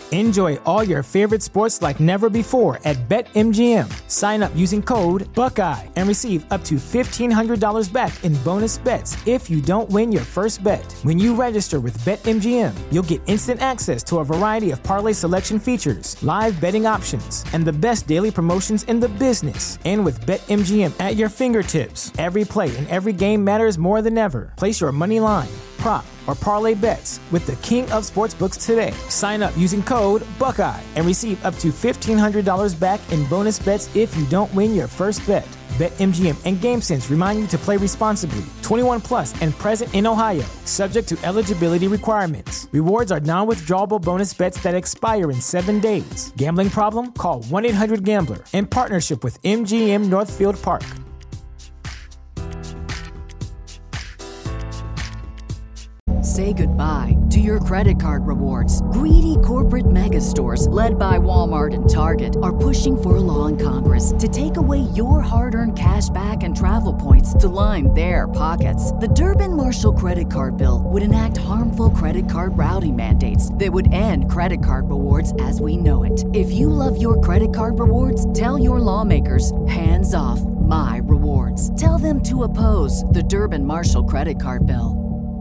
Enjoy all your favorite sports like never before at BetMGM. Sign up using code Buckeye and receive up to $1,500 back in bonus bets if you don't win your first bet. When you register with BetMGM, you'll get instant access to a variety of parlay selection features, live betting options, and the best daily promotions in the business. And with BetMGM at your fingertips, every play and every game matters more than ever. Place your money line, prop, or parlay bets with the king of sportsbooks today. Sign up using code Buckeye and receive up to $1,500 back in bonus bets if you don't win your first bet. BetMGM and GameSense remind you to play responsibly. 21 plus and present in Ohio, subject to eligibility requirements. Rewards are non-withdrawable bonus bets that expire in 7 days. Gambling problem? Call 1-800-GAMBLER. In partnership with MGM Northfield Park. Say goodbye to your credit card rewards. Greedy corporate mega stores, led by Walmart and Target, are pushing for a law in Congress to take away your hard-earned cash back and travel points to line their pockets. The Durbin-Marshall credit card bill would enact harmful credit card routing mandates that would end credit card rewards as we know it. If you love your credit card rewards, tell your lawmakers, hands off my rewards. Tell them to oppose the Durbin-Marshall credit card bill.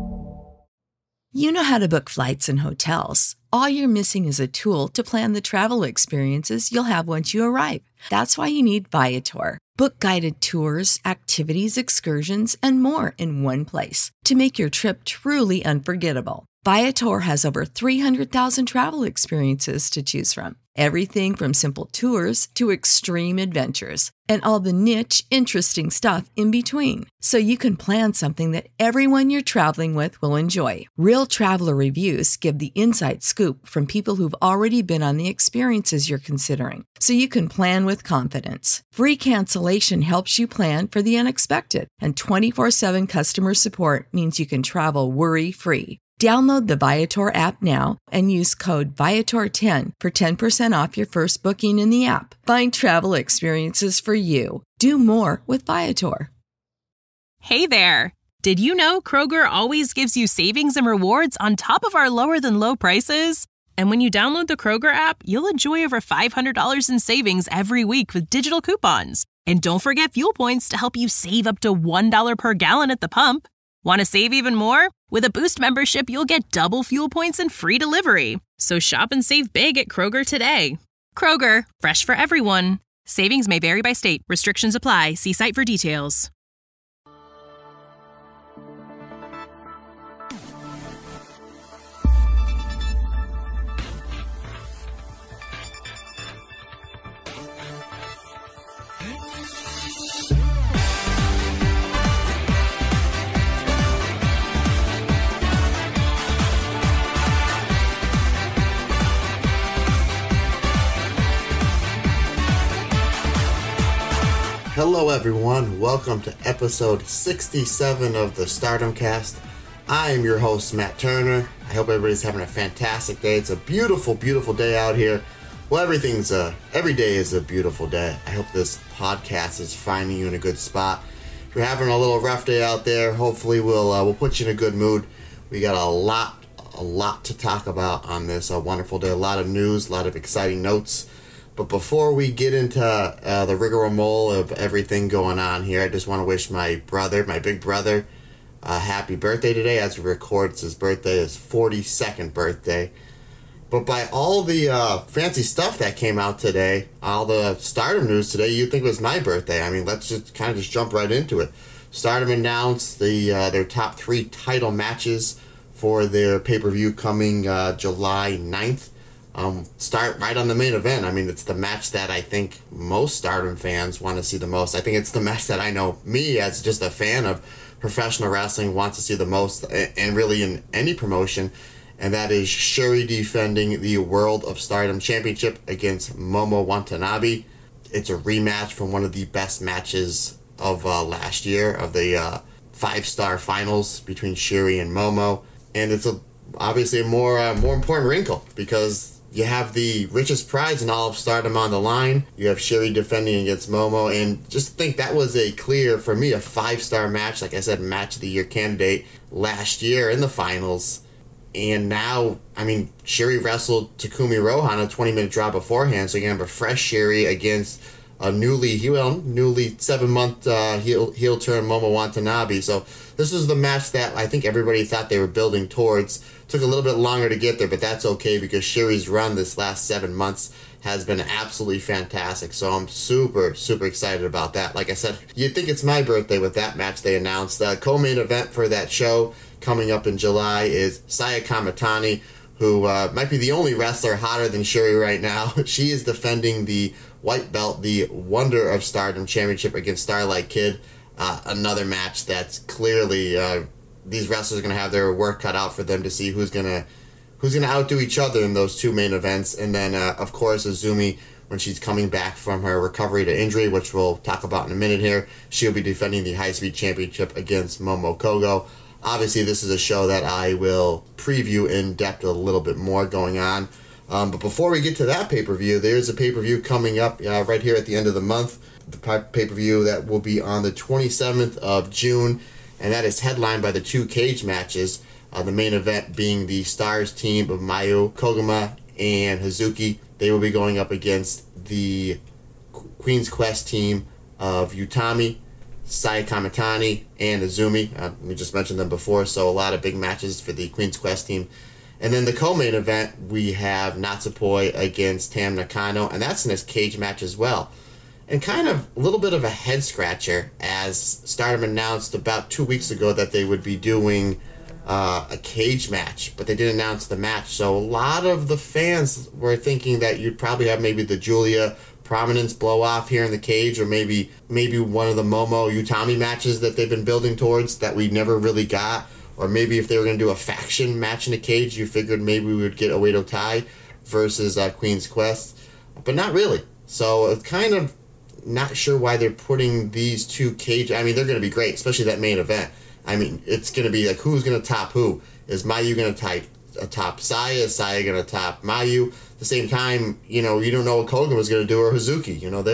You know how to book flights and hotels. All you're missing is a tool to plan the travel experiences you'll have once you arrive. That's why you need Viator. Book guided tours, activities, excursions, and more in one place to make your trip truly unforgettable. Viator has over 300,000 travel experiences to choose from. Everything from simple tours to extreme adventures and all the niche, interesting stuff in between. So you can plan something that everyone you're traveling with will enjoy. Real traveler reviews give the inside scoop from people who've already been on the experiences you're considering. So you can plan with confidence. Free cancellation helps you plan for the unexpected. And 24/7 customer support means you can travel worry-free. Download the Viator app now and use code Viator10 for 10% off your first booking in the app. Find travel experiences for you. Do more with Viator. Hey there! Did you know Kroger always gives you savings and rewards on top of our lower-than-low prices? And when you download the Kroger app, you'll enjoy over $500 in savings every week with digital coupons. And don't forget fuel points to help you save up to $1 per gallon at the pump. Want to save even more? With a Boost membership, you'll get double fuel points and free delivery. So shop and save big at Kroger today. Kroger, fresh for everyone. Savings may vary by state. Restrictions apply. See site for details. Hello everyone, welcome to episode 67 of the Stardom Cast. I am your host, Matt Turner. I hope everybody's having a fantastic day. It's a beautiful, beautiful day out here. Well, every day is a beautiful day. I hope this podcast is finding you in a good spot. If you're having a little rough day out there, hopefully we'll put you in a good mood. We got a lot to talk about on this wonderful day. A lot of news, a lot of exciting notes. But before we get into the rigmarole of everything going on here, I just want to wish my big brother, happy birthday today. As we record, it's his birthday, his 42nd birthday. But by all the fancy stuff that came out today, all the Stardom news today, you'd think it was my birthday. I mean, let's just jump right into it. Stardom announced their top 3 title matches for their pay-per-view coming July 9th. Start right on the main event. I mean, it's the match that I think most Stardom fans want to see the most. I think it's the match that I know me, as just a fan of professional wrestling, wants to see the most, and really in any promotion, and that is Shuri defending the World of Stardom Championship against Momo Watanabe. It's a rematch from one of the best matches of last year, of the 5-star finals between Shuri and Momo, and it's obviously a more important wrinkle, because you have the richest prize in all of Stardom on the line. You have Shuri defending against Momo, and just think that was a 5-star match. Like I said, match of the year candidate last year in the finals. And now, I mean, Sherry wrestled Takumi Rohan a 20-minute draw beforehand, so you're going to have a fresh Sherry against a newly 7-month heel turn Momo Watanabe. So this is the match that I think everybody thought they were building towards. Took a little bit longer to get there, but that's okay because Sherry's run this last 7 months has been absolutely fantastic. So I'm super, super excited about that. Like I said, you'd think it's my birthday with that match they announced. The co-main event for that show coming up in July is Saya Kamatani, who might be the only wrestler hotter than Sherry right now. She is defending the white belt, the Wonder of Stardom Championship against Starlight Kid. Another match that's clearly these wrestlers are going to have their work cut out for them to see who's gonna outdo each other in those two main events. And then, of course, Azumi, when she's coming back from her recovery to injury, which we'll talk about in a minute here, she'll be defending the High Speed Championship against Momo Kogo. Obviously, this is a show that I will preview in depth a little bit more going on. But before we get to that pay-per-view, there's a pay-per-view coming up right here at the end of the month. The pay-per-view that will be on the 27th of June, and that is headlined by the two cage matches. The main event being the Stars team of Mayu, Koguma, and Hazuki. They will be going up against the Queen's Quest team of Utami, Saya Kamatani, and Azumi. We just mentioned them before, so a lot of big matches for the Queen's Quest team. And then the co-main event, we have Natsupoi against Tam Nakano, and that's in this cage match as well. And kind of a little bit of a head-scratcher, as Stardom announced about 2 weeks ago that they would be doing a cage match, but they didn't announce the match. So a lot of the fans were thinking that you'd probably have maybe the Julia Prominence blow off here in the cage, or maybe one of the Momo Utami matches that they've been building towards that we never really got. Or maybe if they were going to do a faction match in a cage, you figured maybe we would get Oedo Tai versus Queen's Quest. But not really. So it's kind of not sure why they're putting these two cage... I mean, they're going to be great, especially that main event. I mean, it's going to be like, who's going to top who? Is Mayu going to top Saya? Is Saya going to top Mayu? At the same time, you don't know what Kogan was going to do, or Hazuki.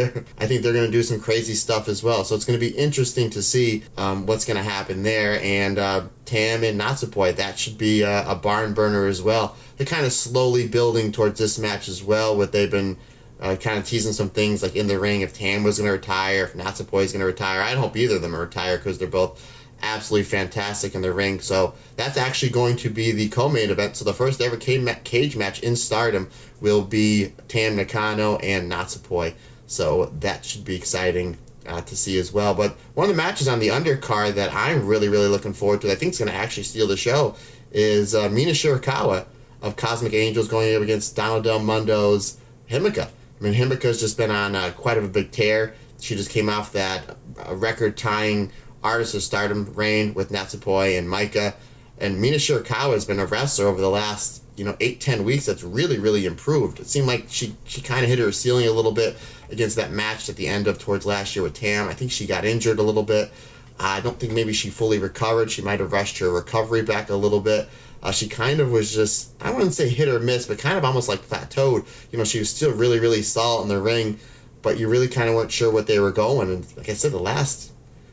I think they're going to do some crazy stuff as well. So it's going to be interesting to see what's going to happen there. And Tam and Natsupoi, that should be a barn burner as well. They're kind of slowly building towards this match as well, what they've been kind of teasing some things like in the ring, if Tam was going to retire, if Natsupoi is going to retire. I hope either of them retire because they're both absolutely fantastic in the ring. So that's actually going to be the co-main event. So the first ever cage match in Stardom will be Tam Nakano and Natsupoi. So that should be exciting to see as well. But one of the matches on the undercard that I'm really, really looking forward to, I think is going to actually steal the show, is Mina Shirakawa of Cosmic Angels going up against Donald Del Mundo's Himeka. I mean, Himeka's just been on quite a big tear. She just came off that record-tying Artist of Stardom reign with Natsupoi and Maika. And Mina Shirakawa has been a wrestler over the last 8-10 weeks that's really, really improved. It seemed like she kind of hit her ceiling a little bit against that match at the end of towards last year with Tam. I think she got injured a little bit. I don't think maybe she fully recovered. She might have rushed her recovery back a little bit. She kind of was just, I wouldn't say hit or miss, but kind of almost like plateaued. She was still really, really solid in the ring, but you really kind of weren't sure what they were going. And like I said, the last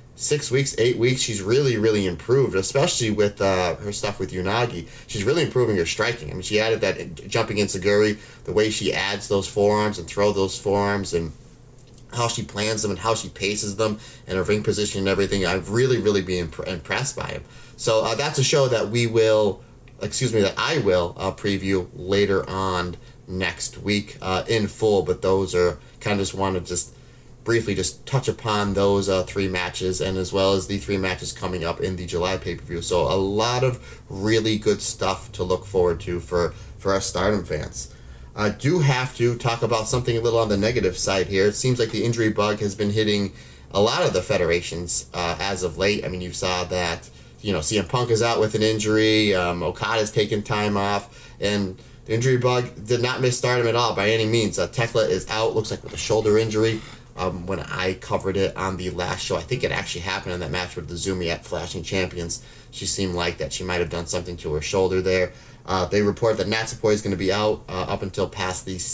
6 weeks, 8 weeks, she's really, really improved, especially with her stuff with Unagi. She's really improving her striking. I mean, she added that jumping Enziguri, the way she adds those forearms and throw those forearms, and how she plans them and how she paces them and her ring position and everything. I've really, really been impressed by him. So that's a show that I will preview later on next week in full. But those are kind of just want to just briefly just touch upon those three matches, and as well as the three matches coming up in the July pay-per-view. So a lot of really good stuff to look forward to for our Stardom fans. I do have to talk about something a little on the negative side here. It seems like the injury bug has been hitting a lot of the federations as of late. I mean, you saw that, CM Punk is out with an injury, Okada's taken time off, and the injury bug did not miss Stardom at all by any means. Tekla is out, looks like with a shoulder injury. When I covered it on the last show, I think it actually happened in that match with Azumi at Flashing Champions. She seemed like that she might have done something to her shoulder there. They report that Natsupoi is going to be out up until past the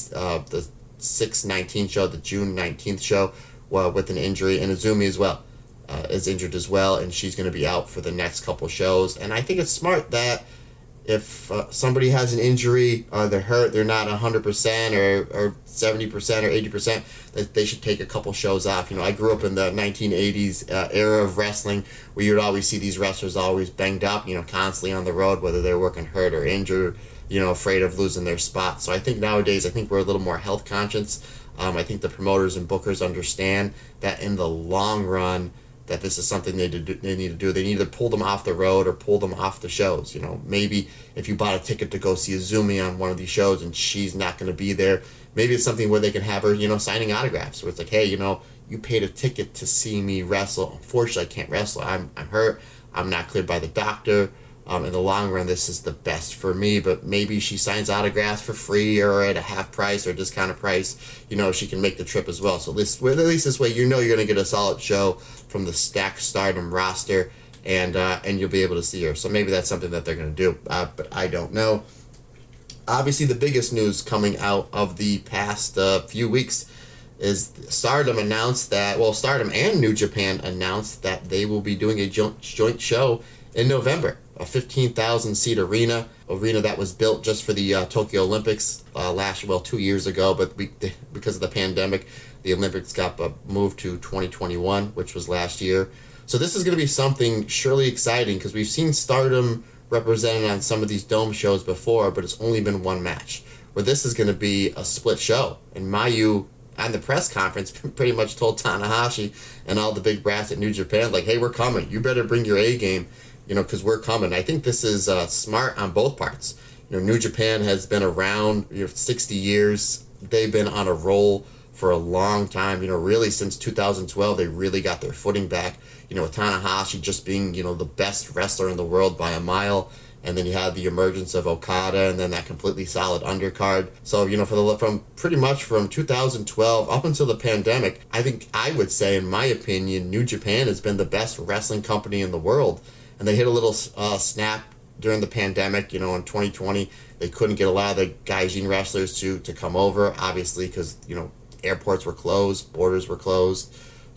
6/19 show, the June 19th show, with an injury, and Azumi as well is injured as well, and she's going to be out for the next couple shows. And I think it's smart that if somebody has an injury, they're hurt, they're not 100% or 70% or 80%, that they should take a couple shows off. I grew up in the 1980s era of wrestling where you would always see these wrestlers always banged up, constantly on the road, whether they're working hurt or injured, afraid of losing their spot. So I think nowadays, we're a little more health conscious. I think the promoters and bookers understand that in the long run, that this is something they need to do. They need to pull them off the road or pull them off the shows. Maybe if you bought a ticket to go see Azumi on one of these shows and she's not going to be there, maybe it's something where they can have her, signing autographs. Where it's like, hey, you paid a ticket to see me wrestle. Unfortunately, I can't wrestle. I'm hurt. I'm not cleared by the doctor. In the long run, this is the best for me, but maybe she signs autographs for free or at a half price or discounted price. She can make the trip as well. So at least this way, you're going to get a solid show from the Stacked Stardom roster, and you'll be able to see her. So maybe that's something that they're going to do, but I don't know. Obviously, the biggest news coming out of the past few weeks is Stardom announced that, Stardom and New Japan announced that they will be doing a joint show in November. A 15,000-seat arena that was built just for the Tokyo Olympics 2 years ago, but because of the pandemic, the Olympics got moved to 2021, which was last year. So this is going to be something surely exciting because we've seen Stardom represented on some of these dome shows before, but it's only been one match. Where this is going to be a split show, and Mayu on the press conference pretty much told Tanahashi and all the big brass at New Japan, like, hey, we're coming. You better bring your A game. Because we're coming. I think this is smart on both parts. New Japan has been around 60 years. They've been on a roll for a long time. Really since 2012, they really got their footing back. With Tanahashi just being, the best wrestler in the world by a mile. And then you had the emergence of Okada and then that completely solid undercard. So, from 2012 up until the pandemic, I would say, in my opinion, New Japan has been the best wrestling company in the world. And they hit a little snap during the pandemic. In 2020, they couldn't get a lot of the Gaijin wrestlers to come over, obviously, because, airports were closed, borders were closed.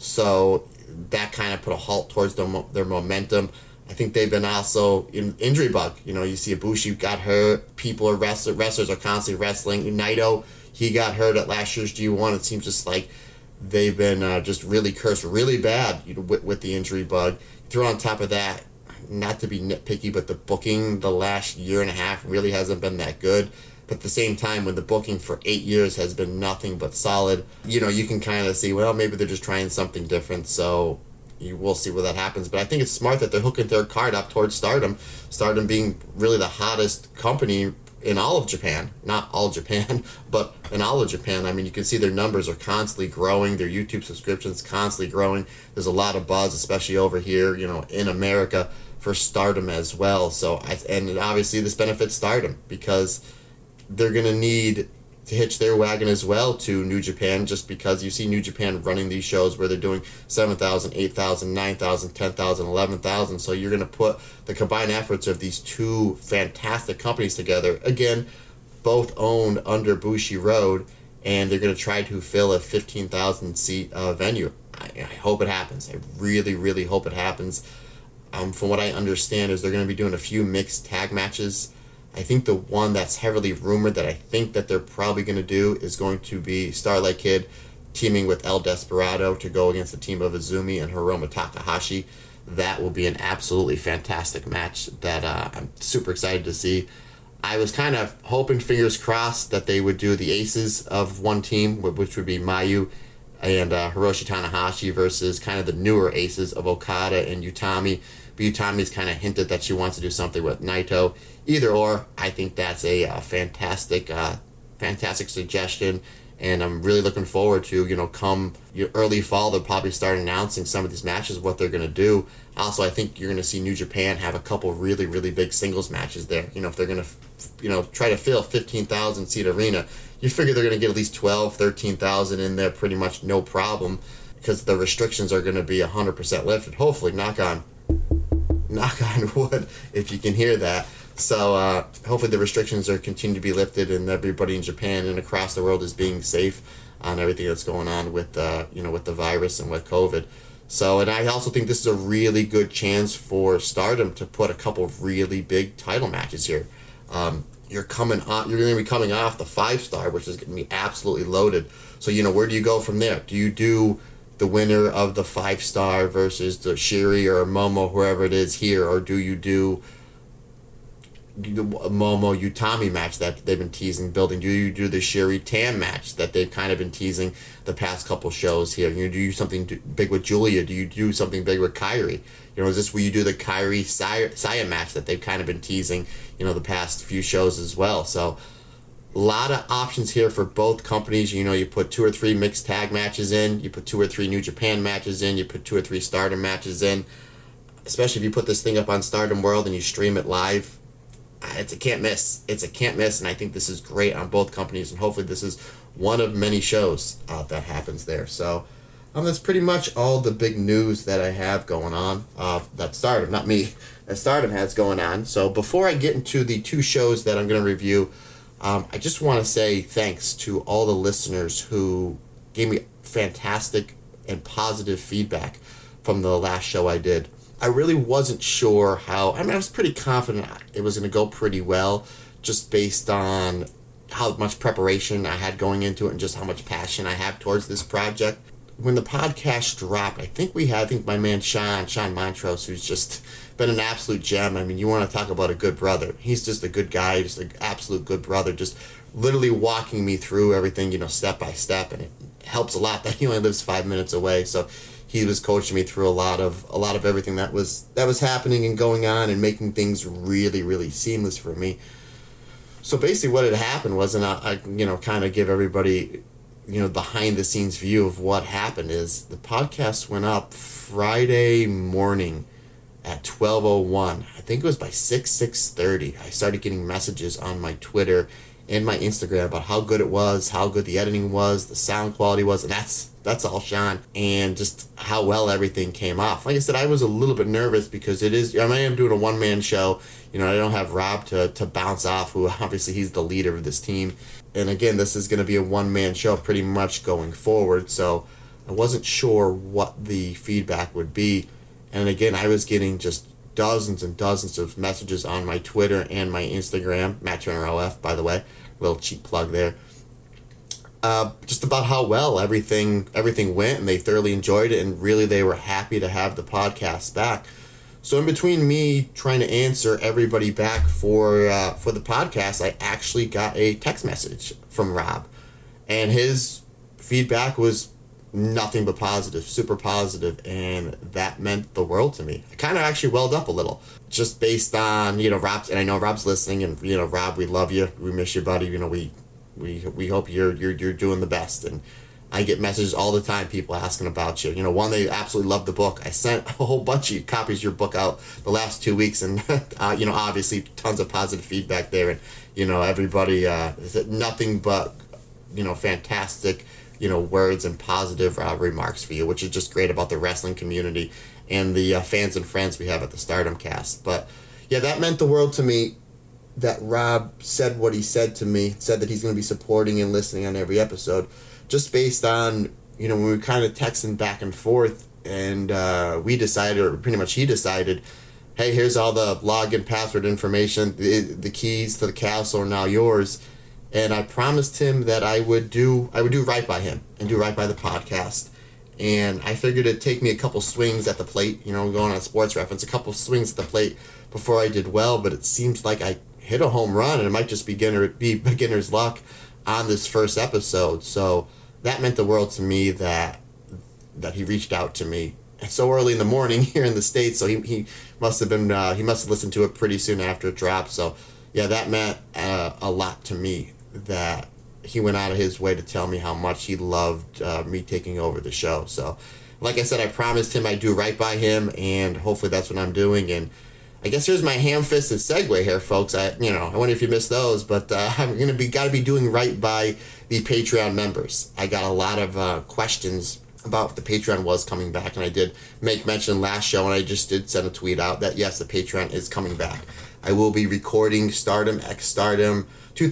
So that kind of put a halt towards their momentum. I think they've been also in injury bug. You see Ibushi got hurt. Wrestlers are constantly wrestling. Naito, he got hurt at last year's G1. It seems just like they've been just really cursed really bad with the injury bug. Throw on top of that, not to be nitpicky, but the booking the last year and a half really hasn't been that good. But at the same time, when the booking for 8 years has been nothing but solid, you can kind of see, well, maybe they're just trying something different. So we'll see where that happens. But I think it's smart that they're hooking their card up towards Stardom. Stardom being really the hottest company in all of Japan. Not all Japan, but in all of Japan. You can see their numbers are constantly growing. Their YouTube subscriptions constantly growing. There's a lot of buzz, especially over here, in America, for Stardom as well. And obviously this benefits Stardom because they're going to need to hitch their wagon as well to New Japan, just because you see New Japan running these shows where they're doing 7,000, 8,000, 9,000, 10,000, 11,000. So you're going to put the combined efforts of these two fantastic companies together. Again, both owned under Bushiroad, and they're going to try to fill a 15,000-seat venue. I hope it happens. I really, really hope it happens. From what I understand is they're going to be doing a few mixed tag matches. I think the one that's heavily rumored that I think that they're probably going to do is going to be Starlight Kid teaming with El Desperado to go against the team of Azumi and Hiromu Takahashi. That will be an absolutely fantastic match that I'm super excited to see. I was kind of hoping, fingers crossed, that they would do the aces of one team, which would be Mayu and Hiroshi Tanahashi versus kind of the newer aces of Okada and Utami. But Utami's kind of hinted that she wants to do something with Naito. Either or, I think that's a fantastic suggestion, and I'm really looking forward to, come early fall, they'll probably start announcing some of these matches, what they're going to do. Also, I think you're going to see New Japan have a couple really, really big singles matches there. If they're going to, try to fill a 15,000-seat arena, you figure they're going to get at least 12, 13,000 in there pretty much no problem, because the restrictions are going to be 100% lifted. Hopefully, knock on wood, if you can hear that. So hopefully the restrictions are continue to be lifted, and everybody in Japan and across the world is being safe on everything that's going on with with the virus and with COVID. So, and I also think this is a really good chance for Stardom to put a couple of really big title matches here. You're going to be coming off the 5-star, which is going to be absolutely loaded. So, where do you go from there? Do you do the winner of the 5-star versus the Shiri or Momo, whoever it is here, or do you do the Momo Utami match that they've been teasing, building? Do you do the Shiri Tam match that they've kind of been teasing the past couple shows here? Do you do something big with Julia? Do you do something big with Kairi? Is this where you do the Kairi Saya match that they've kind of been teasing, the past few shows as well? So a lot of options here for both companies. You put 2 or 3 mixed tag matches in, you put 2 or 3 New Japan matches in, you put 2 or 3 Stardom matches in. Especially if you put this thing up on Stardom World and you stream it live, it's a can't miss. It's a can't miss, and I think this is great on both companies, and hopefully this is one of many shows that happens there. So that's pretty much all the big news that I have going on. That Stardom, not me, that Stardom has going on. So before I get into the 2 shows that I'm going to review, I just want to say thanks to all the listeners who gave me fantastic and positive feedback from the last show I did. I really wasn't sure how. I was pretty confident it was going to go pretty well, just based on how much preparation I had going into it and just how much passion I have towards this project. When the podcast dropped, I think my man Sean Montrose, who's just been an absolute gem. You want to talk about a good brother. He's just a good guy, just an absolute good brother, just literally walking me through everything, step by step, and it helps a lot that he only lives 5 minutes away. So he was coaching me through a lot of everything that was happening and going on and making things really, really seamless for me. So basically what had happened was, and I kind of give everybody, behind the scenes view of what happened, is the podcast went up Friday morning at 12:01. I think it was by 6:30. I started getting messages on my Twitter and my Instagram about how good it was, how good the editing was, the sound quality was, and that's all Sean, and just how well everything came off. Like I said, I was a little bit nervous because I am doing a one-man show. I don't have Rob to bounce off, who obviously he's the leader of this team. And again, this is going to be a one-man show pretty much going forward, so I wasn't sure what the feedback would be. And again, I was getting just dozens and dozens of messages on my Twitter and my Instagram, Matt Turner OF, by the way, little cheap plug there, just about how well everything went, and they thoroughly enjoyed it, and really they were happy to have the podcast back. So in between me trying to answer everybody back for the podcast, I actually got a text message from Rob, and his feedback was nothing but positive, super positive, and that meant the world to me. I kind of actually welled up a little, just based on, Rob's, and I know Rob's listening, and, Rob, we love you, we miss you, buddy, we hope you're doing the best, and I get messages all the time, people asking about you. One, they absolutely love the book. I sent a whole bunch of copies of your book out the last 2 weeks, and, obviously tons of positive feedback there, and, everybody, nothing but, fantastic, words and positive remarks for you, which is just great about the wrestling community and the fans and friends we have at the Stardom Cast. But yeah, that meant the world to me that Rob said what he said to me, said that he's going to be supporting and listening on every episode, just based on, when we were kind of texting back and forth, and we decided, or pretty much he decided, hey, here's all the login password information, the keys to the castle are now yours. And I promised him that I would do right by him and do right by the podcast. And I figured it'd take me a couple swings at the plate, going on Sports Reference, a couple swings at the plate before I did well. But it seems like I hit a home run, and it might just be beginner's luck on this first episode. So that meant the world to me that he reached out to me so early in the morning here in the States. So he must have been he must have listened to it pretty soon after it dropped. So yeah, that meant a lot to me, that he went out of his way to tell me how much he loved me taking over the show. So, like I said, I promised him I'd do right by him, and hopefully that's what I'm doing. And I guess here's my ham-fisted segue here, folks. I wonder if you missed those, but I'm got to be doing right by the Patreon members. I got a lot of questions about if the Patreon was coming back, and I did make mention last show, and I just did send a tweet out that yes, the Patreon is coming back. I will be recording Stardom X Stardom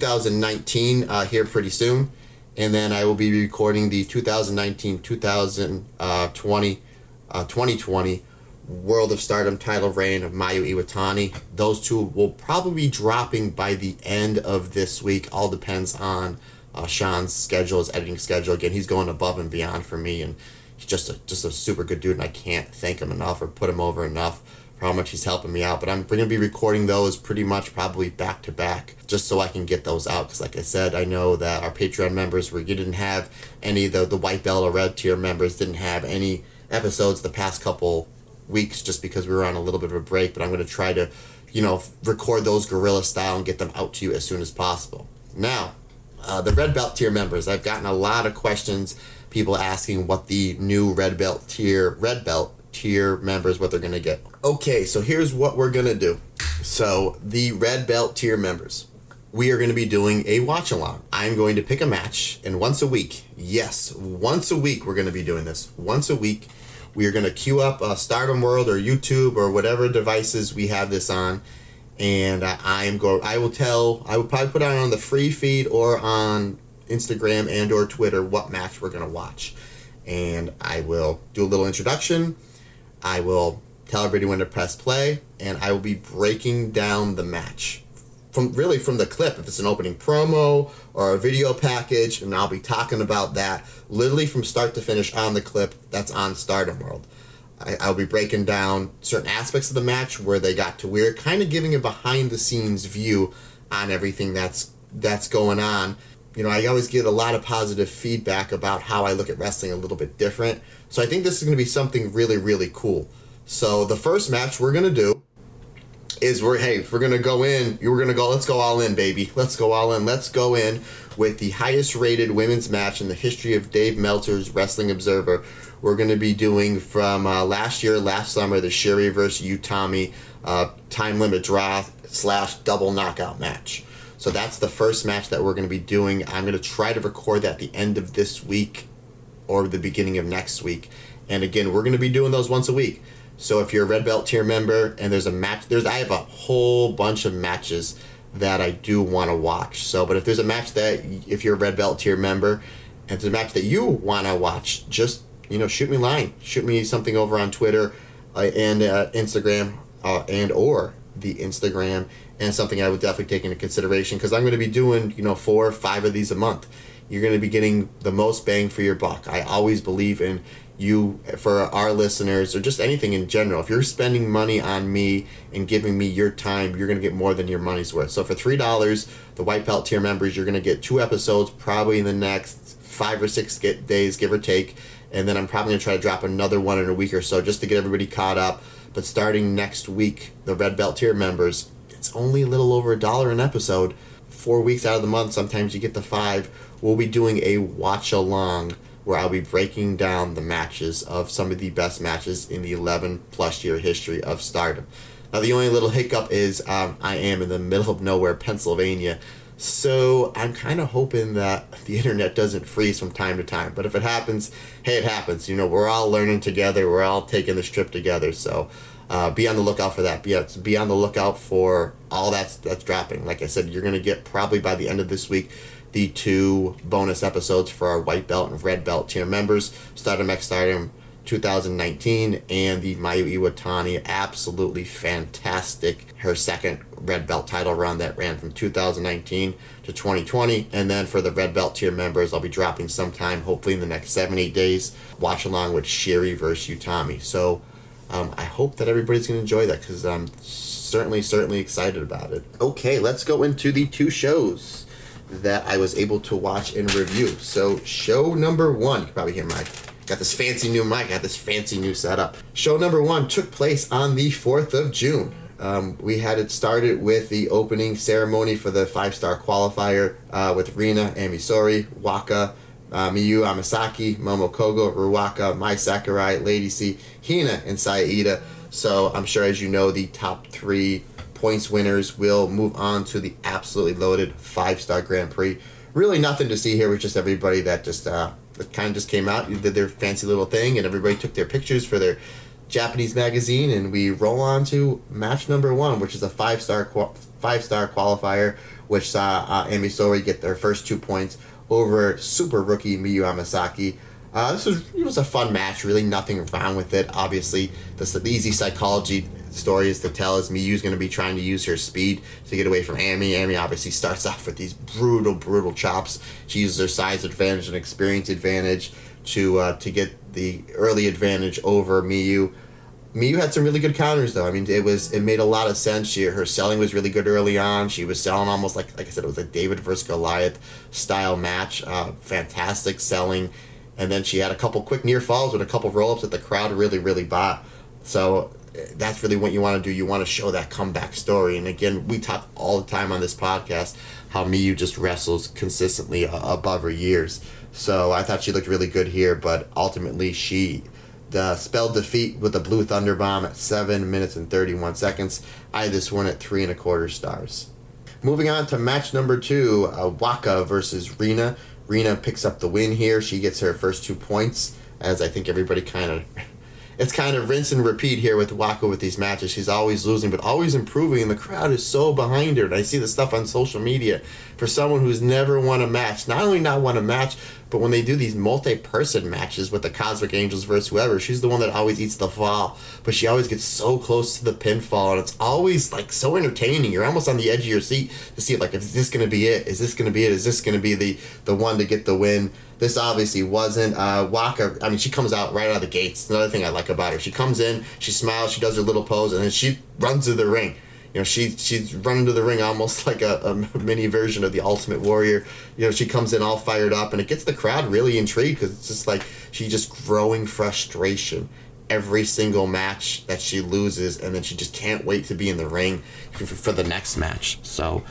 2019 here pretty soon, and then I will be recording the 2019-2020 2020 World of Stardom title reign of Mayu Iwatani. Those two will probably be dropping by the end of this week. All depends on Sean's schedule, his editing schedule. Again, he's going above and beyond for me, and he's just a super good dude, and I can't thank him enough or put him over enough for how much he's helping me out. But we're going to be recording those pretty much probably back to back just so I can get those out. Because like I said, I know that our Patreon members, you didn't have any, the white belt or red tier members didn't have any episodes the past couple weeks just because we were on a little bit of a break. But I'm going to try to, record those guerrilla style and get them out to you as soon as possible. Now, the red belt tier members, I've gotten a lot of questions, people asking what the new red belt tier members, what they're going to get. Okay, so here's what we're going to do. So the red belt tier members, we are going to be doing a watch along. I'm going to pick a match, and once a week, yes, once a week we're going to be doing this. Once a week, we are going to queue up Stardom World or YouTube or whatever devices we have this on, and I will probably put it on the free feed or on Instagram and or Twitter what match we're going to watch. And I will do a little introduction. I will tell everybody when to press play, and I will be breaking down the match from the clip, if it's an opening promo or a video package, and I'll be talking about that literally from start to finish on the clip that's on Stardom World. I'll be breaking down certain aspects of the match where they got to where, kind of giving a behind-the-scenes view on everything that's going on. I always get a lot of positive feedback about how I look at wrestling a little bit different. So I think this is going to be something really, really cool. So the first match we're going to do is if we're going to go in, let's go all in, baby. Let's go all in. Let's go in with the highest rated women's match in the history of Dave Meltzer's Wrestling Observer. We're going to be doing from last summer, the Shiri versus Utami time limit draw / double knockout match. So that's the first match that we're going to be doing. I'm going to try to record that at the end of this week or the beginning of next week. And again, we're going to be doing those once a week. So if you're a red belt tier member and there's a match, I have a whole bunch of matches that I do want to watch. So, but if there's a match if you're a red belt tier member and there's a match that you want to watch, just, shoot me a line. Shoot me something over on Twitter and Instagram and or the Instagram, and something I would definitely take into consideration, because I'm going to be doing 4 or 5 of these a month. You're going to be getting the most bang for your buck. I always believe in you, for our listeners, or just anything in general. If you're spending money on me and giving me your time, you're going to get more than your money's worth. So for $3, the white belt tier members, you're going to get 2 episodes probably in the next 5 or 6 days, give or take. And then I'm probably going to try to drop another one in a week or so just to get everybody caught up. But starting next week, the red belt tier members, it's only a little over $1 an episode. 4 weeks out of the month, sometimes you get the 5. We'll be doing a watch along where I'll be breaking down the matches of some of the best matches in the 11+ year history of Stardom. Now, the only little hiccup is I am in the middle of nowhere, Pennsylvania, so I'm kind of hoping that the internet doesn't freeze from time to time. But if it happens, hey, it happens. We're all learning together. We're all taking this trip together. So be on the lookout for that. Be on the lookout for all that's dropping. Like I said, you're going to get probably by the end of this week the 2 bonus episodes for our white belt and red belt tier members, Stardom X Stardom 2019, and the Mayu Iwatani, absolutely fantastic, her second red belt title run that ran from 2019 to 2020. And then for the red belt tier members, I'll be dropping sometime, hopefully in the next 7-8 days, watch along with Shiri versus Utami. So I hope that everybody's going to enjoy that, because I'm certainly excited about it. Okay, let's go into the 2 shows that I was able to watch and review. So show number 1, you can probably hear my got this fancy new mic, got this fancy new setup. Show number 1 took place on the 4th of June. We had it started with the opening ceremony for the 5-star qualifier with Rina, Ami Sourei, Waka, Miyu Amasaki, Momo Kogo, Ruaka, Mai Sakurai, Lady C, Hina, and Saida. So I'm sure, as you know, the top 3 points winners will move on to the absolutely loaded 5-star Grand Prix. Really nothing to see here with just everybody that just kind of just came out, did their fancy little thing, and everybody took their pictures for their Japanese magazine, and we roll on to match number 1, which is a 5-star qualifier, which saw Ami Sourei get their first 2 points over super rookie Miyu Amasaki. It was a fun match. Really, nothing wrong with it. Obviously, the easy psychology story is to tell is Miyu's going to be trying to use her speed to get away from Amy. Amy obviously starts off with these brutal chops. She uses her size advantage and experience advantage to get the early advantage over Miyu. Miyu had some really good counters though. I mean, it made a lot of sense. Her selling was really good early on. She was selling almost like I said, it was a David versus Goliath style match. Fantastic selling. And then she had a couple quick near falls with a couple roll-ups that the crowd really bought. So that's really what you want to do. You want to show that comeback story. And again, we talk all the time on this podcast how Miyu just wrestles consistently above her years. So I thought she looked really good here, but ultimately she spelled defeat with a Blue Thunder Bomb at 7 minutes and 31 seconds. I had this one at 3.25 stars. Moving on to match number 2, Waka versus Rina. Rina picks up the win here. She gets her first 2 points, as I think everybody it's kind of rinse and repeat here with Waka with these matches. She's always losing, but always improving, and the crowd is so behind her. And I see the stuff on social media for someone who's never won a match. Not only not won a match, but when they do these multi-person matches with the Cosmic Angels versus whoever, she's the one that always eats the fall. But she always gets so close to the pinfall, and it's always like so entertaining. You're almost on the edge of your seat to see it. Like, is this going to be it? Is this going to be it? Is this going to be the one to get the win? This obviously wasn't. Waka, I mean, she comes out right out of the gates. Another thing I like about her. She comes in, she smiles, she does her little pose, and then she runs to the ring. You know, she's running to the ring almost like a mini version of the Ultimate Warrior. You know, she comes in all fired up, and it gets the crowd really intrigued because it's just like she's just growing frustration every single match that she loses, and then she just can't wait to be in the ring for the next match. So,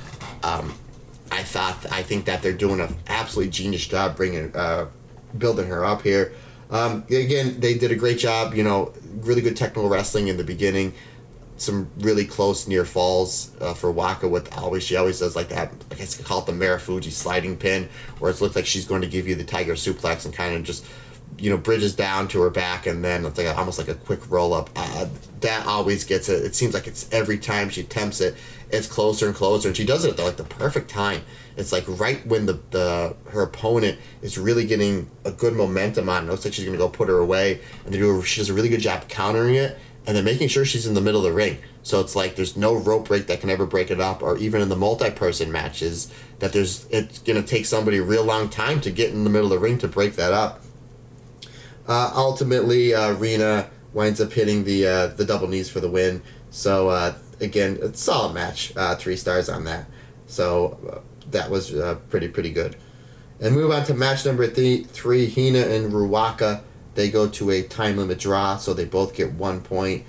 I think that they're doing an absolutely genius job building her up here. Again, they did a great job. You know, really good technical wrestling in the beginning. Some really close near falls for Waka she always does like that. I guess I call it the Marufuji sliding pin, where it looks like she's going to give you the Tiger suplex and kind of just, you know, bridges down to her back, and then it's like almost like a quick roll up. That always gets it. It seems like it's every time she attempts it, it's closer and closer, and she does it at like the perfect time. It's like right when her opponent is really getting a good momentum on. It looks like she's going to go put her away, and she does a really good job countering it, and then making sure she's in the middle of the ring. So it's like there's no rope break that can ever break it up, or even in the multi-person matches, that it's going to take somebody a real long time to get in the middle of the ring to break that up. Ultimately, Rina winds up hitting the double knees for the win. So, again, a solid match. 3 stars on that. So, that was pretty good. And move on to match number 3, Hina and Ruaka. They go to a time limit draw, so they both get 1 point.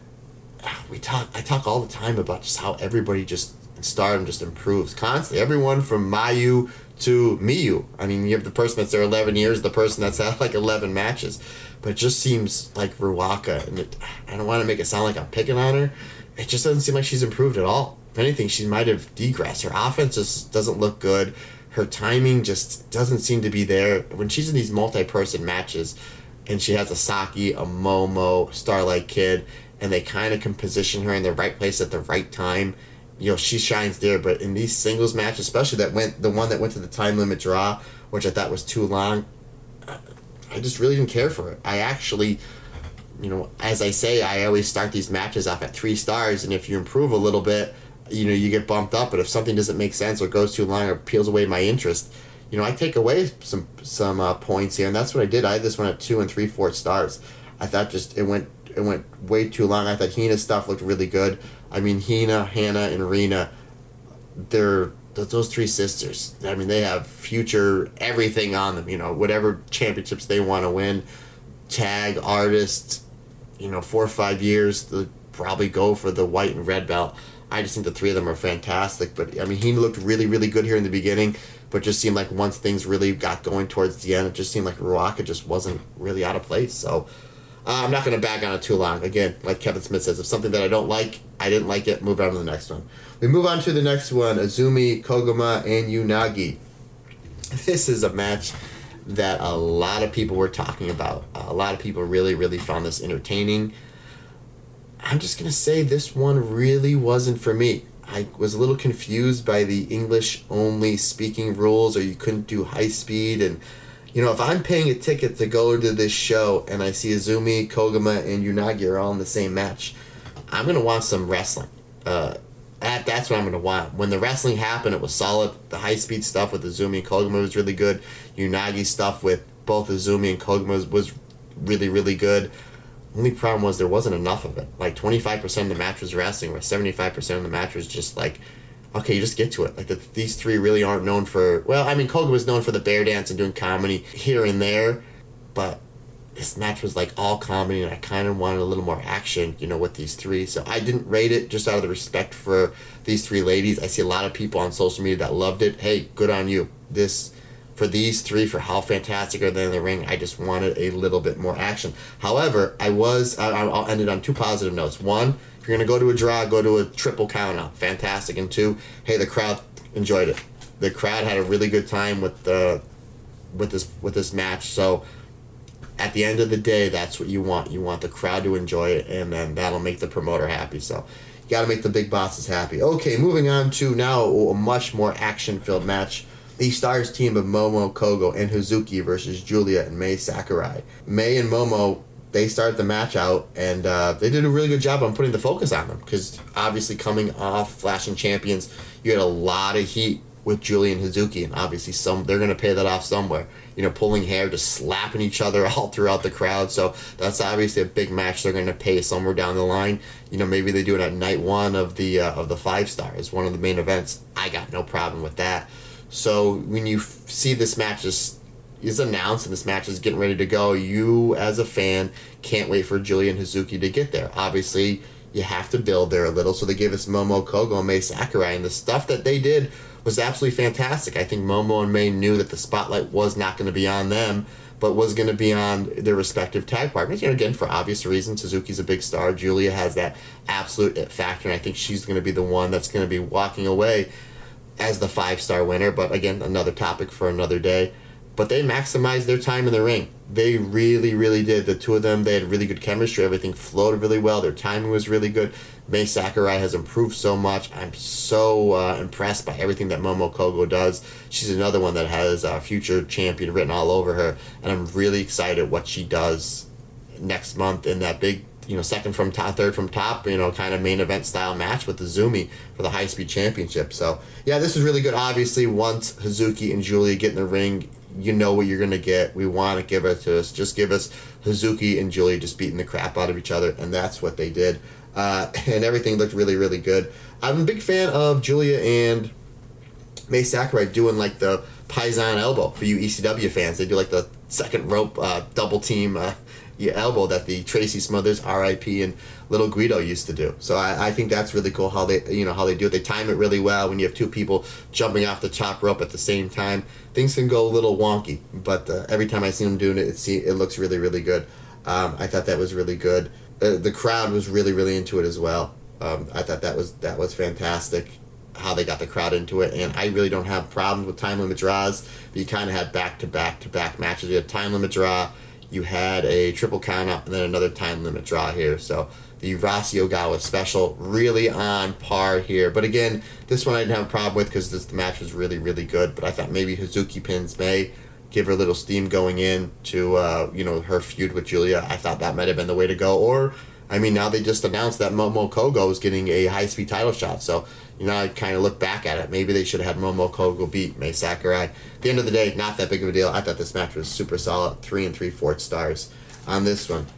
I talk all the time about just how everybody just in Stardom just improves constantly. Everyone from Mayu to Miyu. I mean, you have the person that's there 11 years, the person that's had like 11 matches. But it just seems like Ruaka, and I don't want to make it sound like I'm picking on her. It just doesn't seem like she's improved at all. If anything, she might have degressed. Her offense just doesn't look good. Her timing just doesn't seem to be there. When she's in these multi-person matches, and she has a Saki, a Momo, Starlight Kid, and they kind of can position her in the right place at the right time, you know, she shines there. But in these singles matches, especially the one that went to the time limit draw, which I thought was too long, I just really didn't care for it. I actually, you know, as I say, I always start these matches off at 3 stars, and if you improve a little bit, you know, you get bumped up. But if something doesn't make sense or goes too long or peels away my interest, you know, I take away some points here, and that's what I did. I had this one at 2 3/4 stars. I thought it went way too long. I thought Hina's stuff looked really good. I mean, Hina, Hannah, and Rina, those 3 sisters. I mean, they have future everything on them. You know, whatever championships they want to win, tag, artists, you know, 4 or 5 years, they'll probably go for the white and red belt. I just think the 3 of them are fantastic. But I mean, Hina looked really good here in the beginning, but just seemed like once things really got going towards the end, it just seemed like Ruaka just wasn't really out of place. So I'm not going to bag on it too long. Again, like Kevin Smith says, if something that I don't like, I didn't like it, move on to the next one. We move on to the next one, Azumi, Koguma, and Unagi. This is a match that a lot of people were talking about. A lot of people really found this entertaining. I'm just going to say this one really wasn't for me. I was a little confused by the English-only speaking rules, or you couldn't do high speed, and if I'm paying a ticket to go to this show and I see Azumi, Koguma, and Unagi are all in the same match, I'm going to want some wrestling. That's what I'm going to want. When the wrestling happened, it was solid. The high-speed stuff with Azumi and Koguma was really good. Unagi stuff with both Azumi and Koguma was really, really good. Only problem was there wasn't enough of it. Like 25% of the match was wrestling, where 75% of the match was just like, okay, you just get to it. Like these three really aren't known for, Koga was known for the bear dance and doing comedy here and there, but this match was like all comedy, and I kind of wanted a little more action, with these three. So I didn't rate it just out of the respect for these three ladies. I see a lot of people on social media that loved it. Hey, good on you. For these three, for how fantastic are they in the ring, I just wanted a little bit more action. However, I'll end it on two positive notes. One, if you're going to go to a draw, go to a triple count-out. Fantastic. And two, hey, the crowd enjoyed it. The crowd had a really good time with this match. So at the end of the day, that's what you want. You want the crowd to enjoy it, and then that'll make the promoter happy. So you got to make the big bosses happy. Okay, moving on to now a much more action-filled match. The Stars team of Momo Kogo and Hazuki versus Giulia and Mai Sakurai. Mai and Momo, they started the match out, and they did a really good job on putting the focus on them, because obviously coming off Flashing Champions, you had a lot of heat with Giulia and Hazuki, and obviously they're going to pay that off somewhere. Pulling hair, just slapping each other all throughout the crowd. So that's obviously a big match they're going to pay somewhere down the line. Maybe they do it at night one of the 5-star as one of the main events. I got no problem with that. So when you see this match is announced and this match is getting ready to go, you as a fan can't wait for Giulia and Hazuki to get there. Obviously, you have to build there a little, so they gave us Momo Kogo and Mai Sakurai, and the stuff that they did was absolutely fantastic. I think Momo and Mai knew that the spotlight was not going to be on them, but was going to be on their respective tag partners. Again, for obvious reasons, Suzuki's a big star. Giulia has that absolute it factor, and I think she's going to be the one that's going to be walking away as the 5-star winner. But again, another topic for another day. But they maximized their time in the ring. They really, really did. The two of them, they had really good chemistry. Everything flowed really well. Their timing was really good. Mai Sakurai has improved so much. I'm so impressed by everything that Momo Kogo does. She's another one that has a future champion written all over her. And I'm really excited what she does next month in that big, second from top, third from top, kind of main event style match with Azumi for the high-speed championship. So, yeah, this is really good. Obviously, once Hazuki and Giulia get in the ring, you know what you're going to get. We want to give it to us. Just give us Hazuki and Giulia just beating the crap out of each other, and that's what they did. And everything looked really, really good. I'm a big fan of Giulia and Mai Sakurai doing like the Paisan elbow for you ECW fans. They do like the second rope double team elbow that the Tracy Smothers, R.I.P. and Little Guido used to do. So I think that's really cool how they do it. They time it really well when you have two people jumping off the top rope at the same time. Things can go a little wonky, but every time I see them doing it, it looks really, really good. I thought that was really good. The crowd was really, really into it as well. I thought that was fantastic how they got the crowd into it, and I really don't have problems with time limit draws, but you kind of had back-to-back matches. You had time limit draw, you had a triple count-out, and then another time limit draw here. So the Rasi Ogawa special really on par here. But again, this one I didn't have a problem with because the match was really, really good. But I thought maybe Hazuki pins Mai, give her a little steam going in to her feud with Giulia. I thought that might have been the way to go. Or, now they just announced that Momo Kogo is getting a high-speed title shot. So, I kind of look back at it. Maybe they should have had Momo Kogo beat Mai Sakurai. At the end of the day, not that big of a deal. I thought this match was super solid. 3 3/4 stars on this one.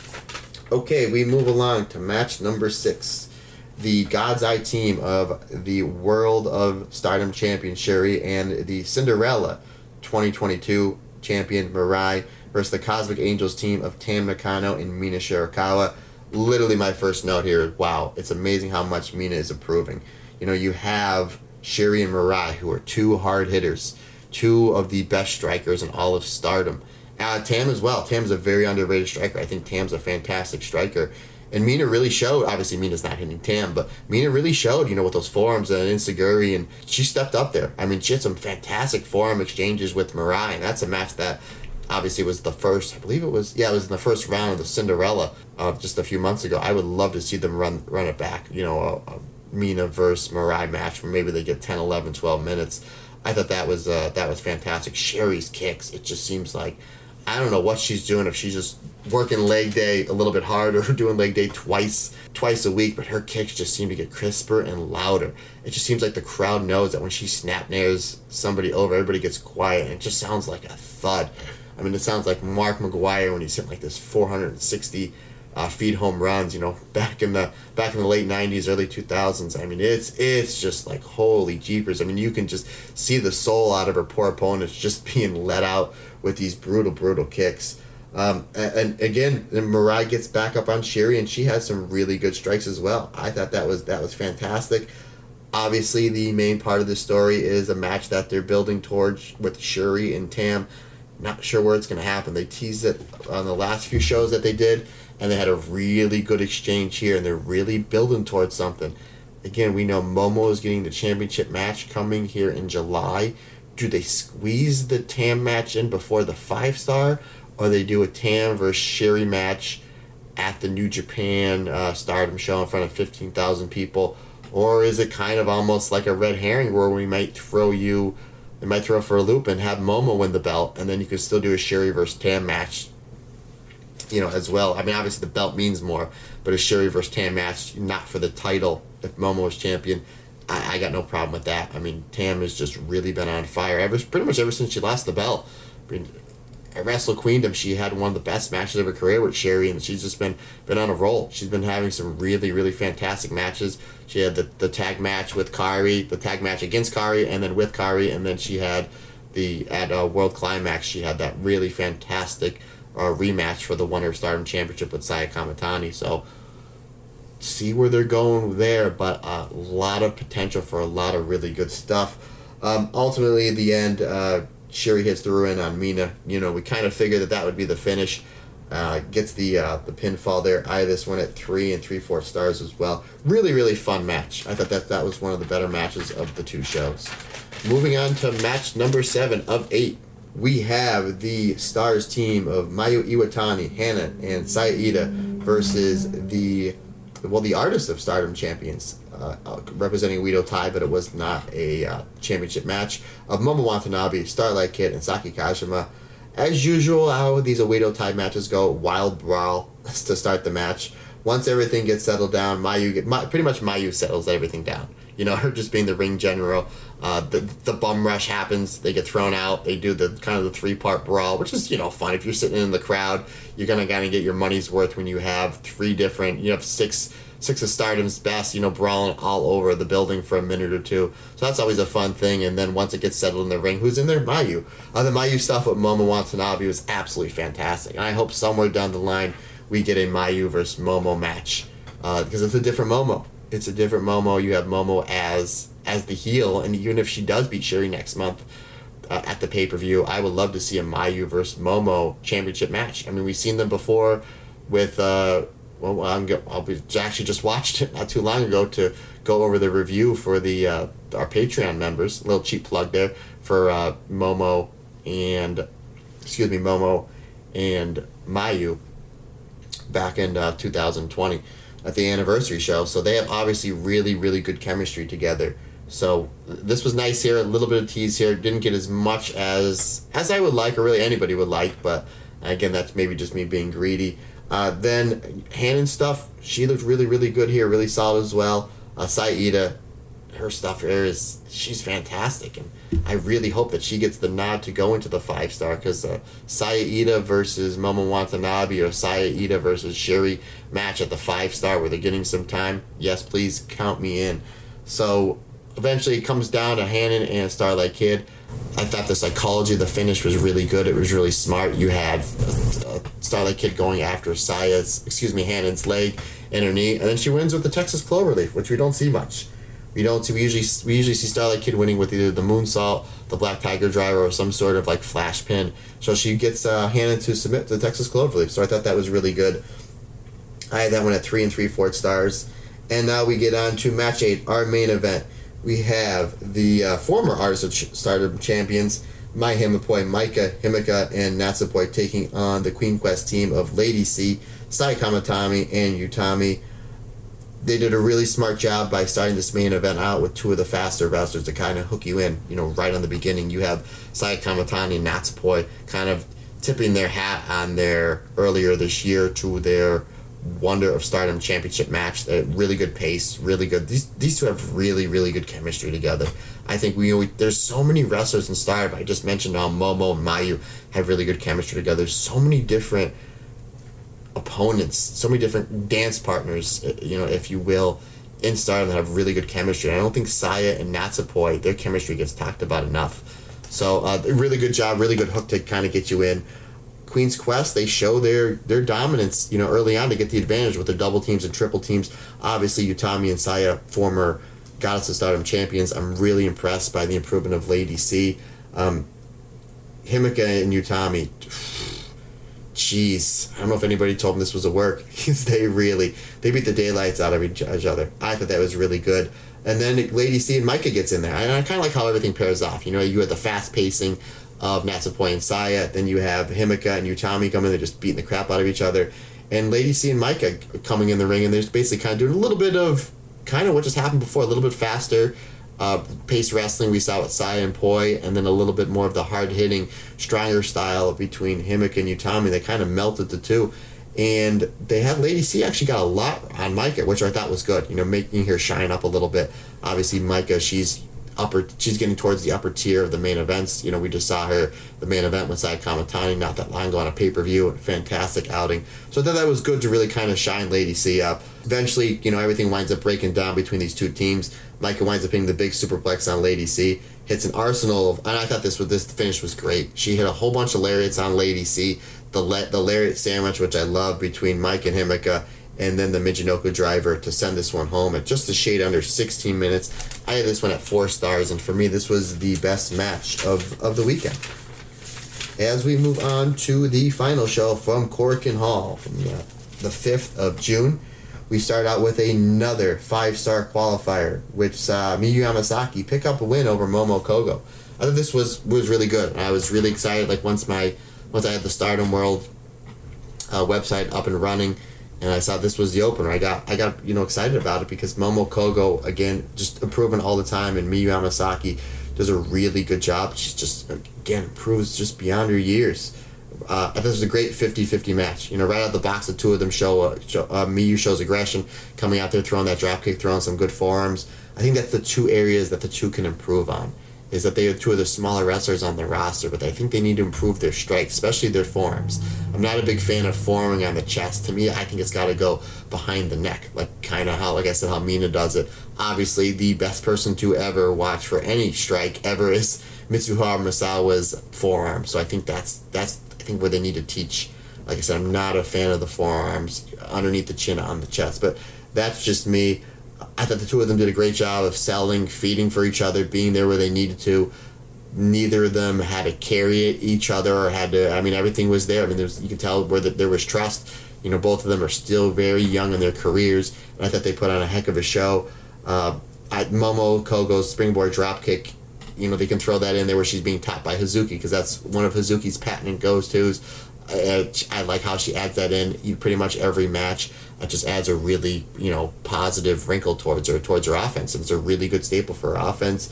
Okay, we move along to match number 6. The God's Eye team of the World of Stardom champion Shuri and the Cinderella 2022 champion Mirai versus the Cosmic Angels team of Tam Nakano and Mina Shirakawa. Literally my first note here, wow, it's amazing how much Mina is improving. You have Shuri and Mirai, who are two hard hitters, two of the best strikers in all of Stardom. Tam as well. Tam's a very underrated striker. I think Tam's a fantastic striker. And Mina really showed, obviously Mina's not hitting Tam, but Mina really showed, with those forearms and Insaguri, and she stepped up there. She had some fantastic forearm exchanges with Mirai, and that's a match that obviously was the first, I believe it was in the first round of the Cinderella just a few months ago. I would love to see them run it back, Mina versus Mirai match where maybe they get 10, 11, 12 minutes. I thought that was fantastic. Sherry's kicks, it just seems like, I don't know what she's doing, if she's just working leg day a little bit harder, doing leg day twice a week, but her kicks just seem to get crisper and louder. It just seems like the crowd knows that when she snap nares somebody over, everybody gets quiet, and it just sounds like a thud. I mean, it sounds like Mark McGwire when he's hitting like this 460 feet home runs, back in the late 90s, early 2000s. I mean, it's just like, holy jeepers. I mean, you can just see the soul out of her poor opponents just being let out with these brutal kicks. And again, Mirai gets back up on Sherry, and she has some really good strikes as well. I thought that was fantastic. Obviously, the main part of the story is a match that they're building towards with Shuri and Tam. Not sure where it's going to happen. They teased it on the last few shows that they did, and they had a really good exchange here, and they're really building towards something. Again, we know Momo is getting the championship match coming here in July. Do they squeeze the Tam match in before the 5-star, or they do a Tam versus Sherry match at the New Japan Stardom show in front of 15,000 people? Or is it kind of almost like a red herring where they might throw for a loop and have Momo win the belt, and then you could still do a Sherry versus Tam match, as well. I mean, obviously the belt means more, but a Sherry versus Tam match, not for the title, if Momo is champion, I got no problem with that. I mean, Tam has just really been on fire pretty much ever since she lost the belt. I mean, at Wrestle Queendom, she had one of the best matches of her career with Sherry, and she's just been on a roll. She's been having some really, really fantastic matches. She had the tag match with Kari, the tag match against Kari, and then with Kari, and then she had at World Climax, she had that really fantastic rematch for the Wonder Stardom Championship with Saya Kamatani. So, see where they're going there, but a lot of potential for a lot of really good stuff. Ultimately, at the end, Sherry hits the ruin on Mina. We kind of figured that would be the finish. Gets the pinfall there. I had this one at 3 3/4 stars as well. Really, really fun match. I thought that was one of the better matches of the two shows. Moving on to match number 7 of 8. We have the Stars team of Mayu Iwatani, Hana, and Saya Iida versus the Artists of Stardom champions, representing Oedo Tai, but it was not a championship match, of Momo Watanabe, Starlight Kid, and Saki Kajima. As usual, how these Oedo Tai matches go, wild brawl to start the match. Once everything gets settled down, pretty much Mayu settles everything down. Her just being the ring general. The bum rush happens. They get thrown out. They do the kind of the 3-part brawl, which is fun. If you're sitting in the crowd, you're gonna kind of get your money's worth when you have 3 different. You have six of Stardom's best, brawling all over the building for a minute or two. So that's always a fun thing. And then once it gets settled in the ring, who's in there? Mayu. The Mayu stuff with Momo Watanabe was absolutely fantastic. And I hope somewhere down the line we get a Mayu versus Momo match, because it's a different Momo. It's a different Momo. You have Momo as the heel, and even if she does beat Sherry next month at the pay-per-view, I would love to see a Mayu versus Momo championship match. I mean, we've seen them before with we actually just watched it not too long ago to go over the review for the our Patreon members. A little cheap plug there for Momo and Mayu back in 2020 at the anniversary show. So they have obviously really, really good chemistry together. So this was nice here, a little bit of tease here. Didn't get as much as I would like, or really anybody would like, but again, that's maybe just me being greedy. Then Hanan stuff, she looked really, really good here, really solid as well. Saya Iida, her stuff here she's fantastic, and I really hope that she gets the nod to go into the 5-star, because Saya Iida versus Momo Watanabe or Saya Iida versus Sherry match at the 5-star where they're getting some time, yes, please count me in. So eventually it comes down to Hanan and Starlight Kid. I thought the psychology of the finish was really good. It was really smart. You had Starlight Kid going after Hanan's leg and her knee, and then she wins with the Texas Cloverleaf, which we don't see much. We usually see Starlight Kid winning with either the moonsault, the Black Tiger Driver, or some sort of like flash pin. So she gets Hanan to submit to the Texas Cloverleaf. So I thought that was really good. I had that one at 3 3/4 stars. And now we get on to match 8, our main event. We have the former Artists of Stardom champions, Mai Himapoi, Maika Himika, and Natsupoi taking on the Queen Quest team of Lady C, Sai Kamatani, and Utami. they did a really smart job by starting this main event out with two of the faster wrestlers to kind of hook you in, right on the beginning. You have Saya Kamatani and Natsupoi kind of tipping their hat on their earlier this year to their Wonder of Stardom championship match. Really good pace, really good. These two have really, really good chemistry together. I think there's so many wrestlers in Stardom. I just mentioned how Momo and Mayu have really good chemistry together. So many different opponents, so many different dance partners, if you will, in Stardom that have really good chemistry. And I don't think Saya and Natsupoi, their chemistry gets talked about enough. So really good job, really good hook to kind of get you in. Queen's Quest, they show their dominance, early on to get the advantage with their double teams and triple teams. Obviously, Utami and Saya, former Goddess of Stardom champions. I'm really impressed by the improvement of Lady C. Himeka and Utami, jeez, I don't know if anybody told them this was a work. They beat the daylights out of each other. I thought that was really good. And then Lady C and Maika gets in there. And I kind of like how everything pairs off. You had the fast pacing of Natsupoi and Saya. Then you have Himeka and Utami coming in. They're just beating the crap out of each other. And Lady C and Maika coming in the ring, and they're just basically kind of doing a little bit of kind of what just happened before, a little bit faster pace wrestling we saw with Saya and Poi, and then a little bit more of the hard-hitting, stronger style between Himeka and Utami. They kind of melted the two. And they had Lady C actually got a lot on Maika, which I thought was good, making her shine up a little bit. Obviously, Maika, she's getting towards the upper tier of the main events. We just saw her, the main event with Saya Kamatani not that long ago on a pay-per-view. Fantastic outing. So I thought that was good to really kind of shine Lady C up. Eventually, everything winds up breaking down between these two teams. Maika winds up hitting the big superplex on Lady C. Hits an arsenal of, and I thought this finish was great. She hit a whole bunch of lariats on Lady C. The lariat sandwich, which I love, between Mike and Himeka, and then the Michinoku driver to send this one home at just a shade under 16 minutes. I had this one at 4 stars, and for me, this was the best match of the weekend. As we move on to the final show from Korakuen Hall from the 5th of June, we start out with another 5-star qualifier, which saw Miyu Yamasaki pick up a win over Momo Kogo. I thought this was really good, and I was really excited. Like once I had the Stardom World website up and running, and I saw this was the opener, I got excited about it because Momo Kogo, again, just improving all the time, and Miyu Yamasaki does a really good job. She's just, again, improves just beyond her years. I thought this was a great 50-50 match. Right out of the box, the two of them show Miyu shows aggression, coming out there, throwing that dropkick, throwing some good forearms. I think that's the two areas that the two can improve on, is that they are two of the smaller wrestlers on the roster, but I think they need to improve their strikes, especially their forearms. I'm not a big fan of forearming on the chest. To me, I think it's got to go behind the neck, like I said, how Mina does it. Obviously, the best person to ever watch for any strike ever is Mitsuharu Misawa's forearm. So I think that's where they need to teach. Like I said, I'm not a fan of the forearms underneath the chin on the chest, but that's just me. I thought the two of them did a great job of selling, feeding for each other, being there where they needed to. Neither of them had to carry each other or had to. Everything was there. You can tell where there was trust. Both of them are still very young in their careers, and I thought they put on a heck of a show. Momo Kogo's springboard dropkick, they can throw that in there where she's being topped by Hazuki, because that's one of Hazuki's patent go-tos. I like how she adds that in pretty much every match. It just adds a really, positive wrinkle towards her offense, and it's a really good staple for her offense.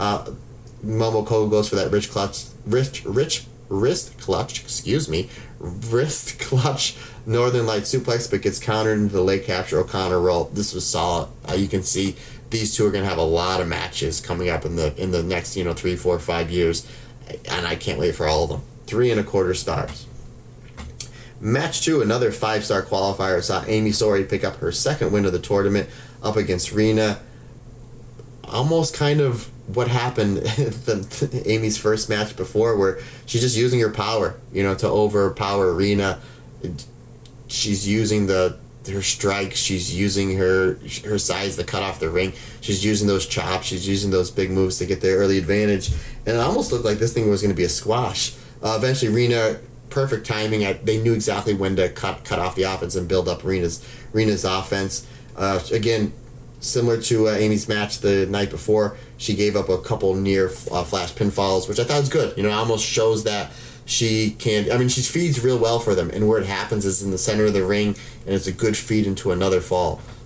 Momo Kogo goes for that wrist clutch Northern Light suplex, but gets countered into the leg capture O'Connor roll. This was solid. You can see these two are going to have a lot of matches coming up in the next 3, 4, 5 years, and I can't wait for all of them. 3.25 stars. Match 2, another 5-star qualifier, saw Amy Sori pick up her second win of the tournament up against Rina. Almost kind of what happened in Amy's first match before, where she's just using her power, to overpower Rina. She's using her strikes, she's using her size to cut off the ring, she's using those chops, she's using those big moves to get their early advantage, and it almost looked like this thing was going to be a squash. Eventually Rina, perfect timing, they knew exactly when to cut off the offense and build up Rina's offense. Again, similar to Amy's match the night before, she gave up a couple near flash pinfalls, which I thought was good. It almost shows that she can. She feeds real well for them, and where it happens is in the center of the ring, and it's a good feed into another fall.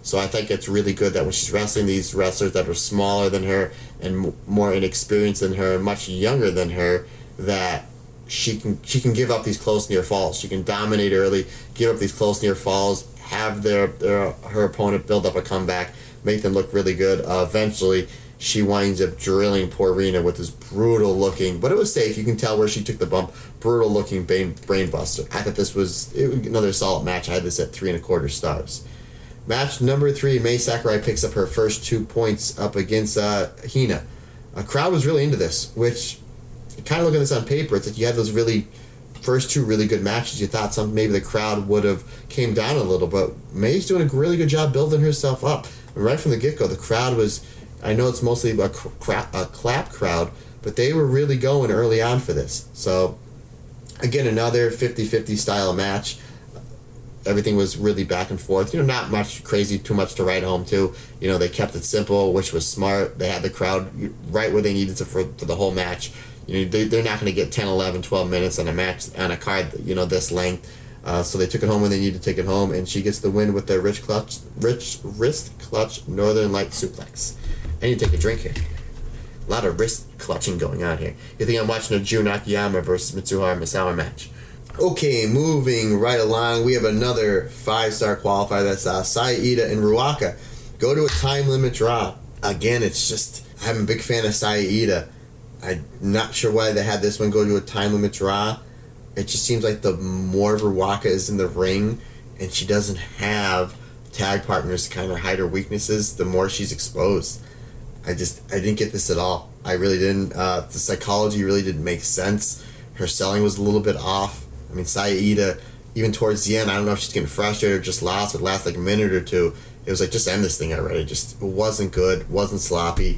So I think it's really good that when she's wrestling these wrestlers that are smaller than her and more inexperienced than her and much younger than her, that she can give up these close near falls. She can dominate early, give up these close near falls, have her opponent build up a comeback, make them look really good. Eventually, she winds up drilling poor Rena with this brutal looking, but it was safe. You can tell where she took the bump. Brutal looking brain buster. I thought this was another solid match. I had this at 3.25 stars. Match number 3, Mai Sakurai picks up her first 2 points up against Hina. A crowd was really into this, which, kind of looking at this on paper, it's like you had those first 2 really good matches. You thought maybe the crowd would have came down a little, but Mai's doing a really good job building herself up. And right from the get-go, the crowd was, I know it's mostly a clap crowd, but they were really going early on for this. So, again, another 50-50 style match. Everything was really back and forth. Not much crazy, too much to write home to. They kept it simple, which was smart. They had the crowd right where they needed to for the whole match. They're not going to get 10, 11, 12 minutes on a match, on a card, this length. So they took it home when they needed to take it home, and she gets the win with their rich wrist clutch Northern Light suplex. I need to take a drink here. A lot of wrist clutching going on here. You think I'm watching a Jun Akiyama versus Mitsuharu Misawa match. Okay, moving right along, we have another 5-star qualifier. That's Saida and Ruaka go to a time limit draw. Again, it's just, I'm a big fan of Saida. I'm not sure why they had this one go to a time limit draw. It just seems like the more Ruaka is in the ring and she doesn't have tag partners to kind of hide her weaknesses, the more she's exposed. I didn't get this at all. I really didn't. The psychology really didn't make sense. Her selling was a little bit off. I mean, Saida, even towards the end, I don't know if she's getting frustrated or just lost. It lasted like a minute or two. It was like, just end this thing already. It wasn't good, wasn't sloppy.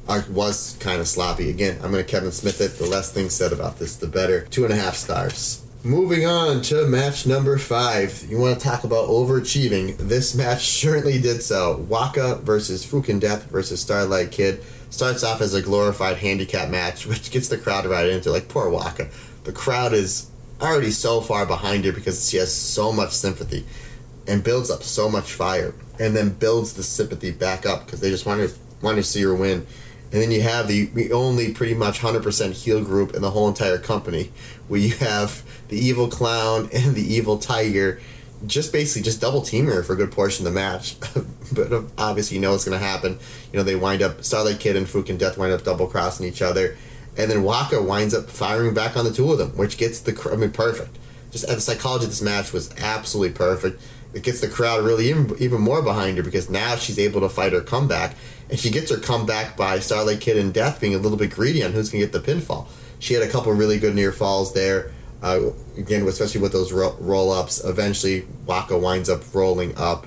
Was kind of sloppy. Again, I'm going to Kevin Smith it. The less things said about this, the better. 2.5 stars. Moving on to match number 5. You want to talk about overachieving. This match certainly did so. Waka versus Fukin Death versus Starlight Kid. Starts off as a glorified handicap match, which gets the crowd right into like, poor Waka. The crowd is already so far behind her because she has so much sympathy and builds up so much fire and then builds the sympathy back up because they just want to see her win. And then you have the only pretty much 100% heel group in the whole entire company, where you have the evil clown and the evil tiger just double team her for a good portion of the match. But obviously you know what's going to happen. They wind up, Starlight Kid and Fukin Death wind up double crossing each other. And then Waka winds up firing back on the two of them, which gets perfect. Just the psychology of this match was absolutely perfect. It gets the crowd really even more behind her because now she's able to fight her comeback. And she gets her comeback by Starlight Kid and Death being a little bit greedy on who's going to get the pinfall. She had a couple really good near falls there. Again, especially with those roll-ups. Eventually, Waka winds up rolling up.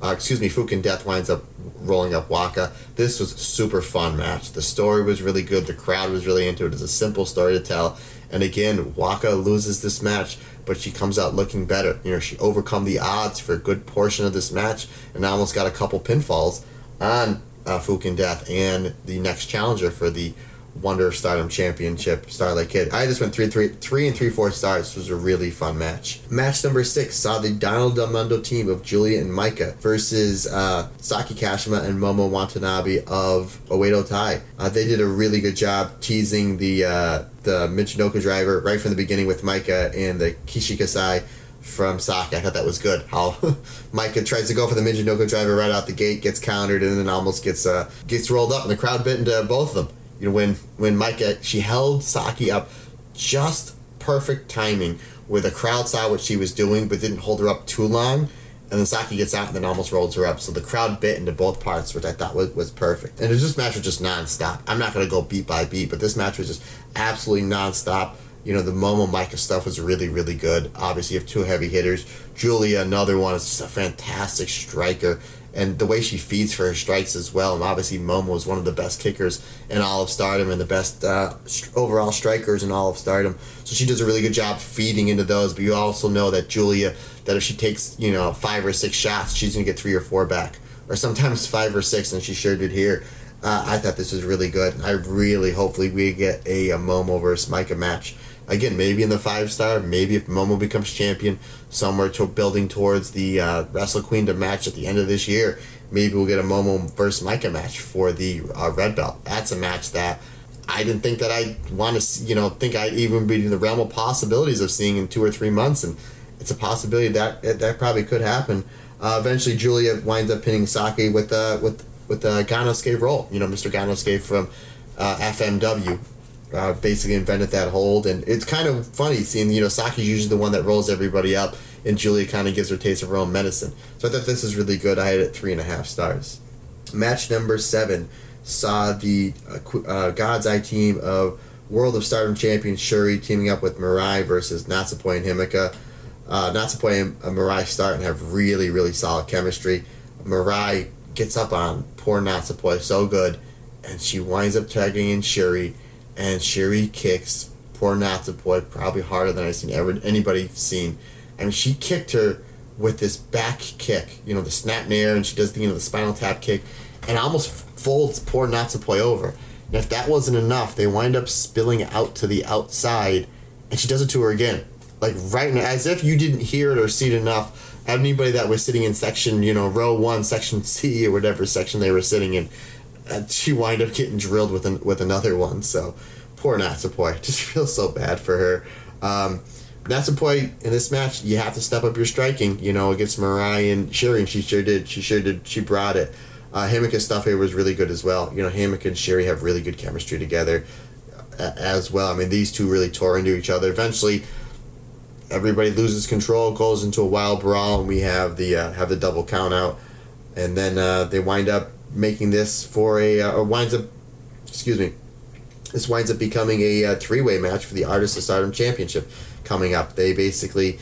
Fukin Death winds up rolling up Waka. This was a super fun match. The story was really good. The crowd was really into it. It's a simple story to tell. And again, Waka loses this match, but she comes out looking better. She overcome the odds for a good portion of this match and almost got a couple pinfalls on Fukin Death and the next challenger for the Wonder of Stardom Championship, Starlight Kid. I just went 3 and 3/4 stars. This was a really fun match. Match number 6 saw the Donald Del Mundo team of Julia and Maika versus Saki Kashima and Momo Watanabe of Oedo Tai. They did a really good job teasing the Michinoku driver right from the beginning with Maika and the Kishikasai from Saki. I thought that was good. How Maika tries to go for the Michinoku driver right out the gate, gets countered, and then almost gets rolled up, and the crowd bit into both of them. When Maika, she held Saki up just perfect timing where the crowd saw what she was doing but didn't hold her up too long, and then Saki gets out and then almost rolls her up. So the crowd bit into both parts, which I thought was perfect. And this match was just non-stop. I'm not going to go beat by beat, but this match was just absolutely non-stop. The Momo Maika stuff was really, really good. Obviously, you have two heavy hitters. Julia, another one, is just a fantastic striker. And the way she feeds for her strikes as well. And obviously, Momo is one of the best kickers in all of Stardom and the best overall strikers in all of Stardom. So she does a really good job feeding into those. But you also know that Julia, that if she takes 5 or 6 shots, she's going to get 3 or 4 back. Or sometimes 5 or 6, and she sure did here. I thought this was really good. Hopefully, we get a Momo versus Maika match. Again, maybe in the 5-star, maybe if Momo becomes champion, somewhere building towards the Wrestle Queendom match at the end of this year. maybe we'll get a Momo versus Micah match for the red belt. That's a match that I didn't think that I want to, think I'd even be in the realm of possibilities of seeing in 2 or 3 months, and it's a possibility that probably could happen. Eventually, Julia winds up pinning Saki with Ganosuke roll. Mr. Ganosuke from FMW basically invented that hold, and it's kind of funny seeing Saki's usually the one that rolls everybody up, and Julia kind of gives her a taste of her own medicine. So I thought this is really good. I had it 3.5 stars. Match number 7 saw the God's Eye team of World of Stardom champion Shuri teaming up with Mirai versus Natsupoi and Himeka. Natsupoi and Mirai start and have really, really solid chemistry. Mirai gets up on poor Natsupoi so good, and she winds up tagging in Shuri, and Shuri kicks poor Natsupoi probably harder than I've seen anybody seen. And she kicked her with this back kick, the snap nair, and she does the spinal tap kick, and almost folds poor Natsupoi over. And if that wasn't enough, they wind up spilling out to the outside, and she does it to her again. Like right now, as if you didn't hear it or see it enough. Anybody that was sitting in section, row 1, section C, or whatever section they were sitting in, she wind up getting drilled with another one. So poor Natsupoi. Just feel so bad for her. Natsupoi, in this match, you have to step up your striking, against Mirai and Shuri, and she sure did. She brought it. Himeka's stuff here was really good as well. Himeka and Shuri have really good chemistry together as well. I mean, these two really tore into each other. Eventually, everybody loses control, goes into a wild brawl, and we have the double count out. And then they wind up making this for this winds up becoming a 3-way match for the Artists of Stardom Championship coming up. They basically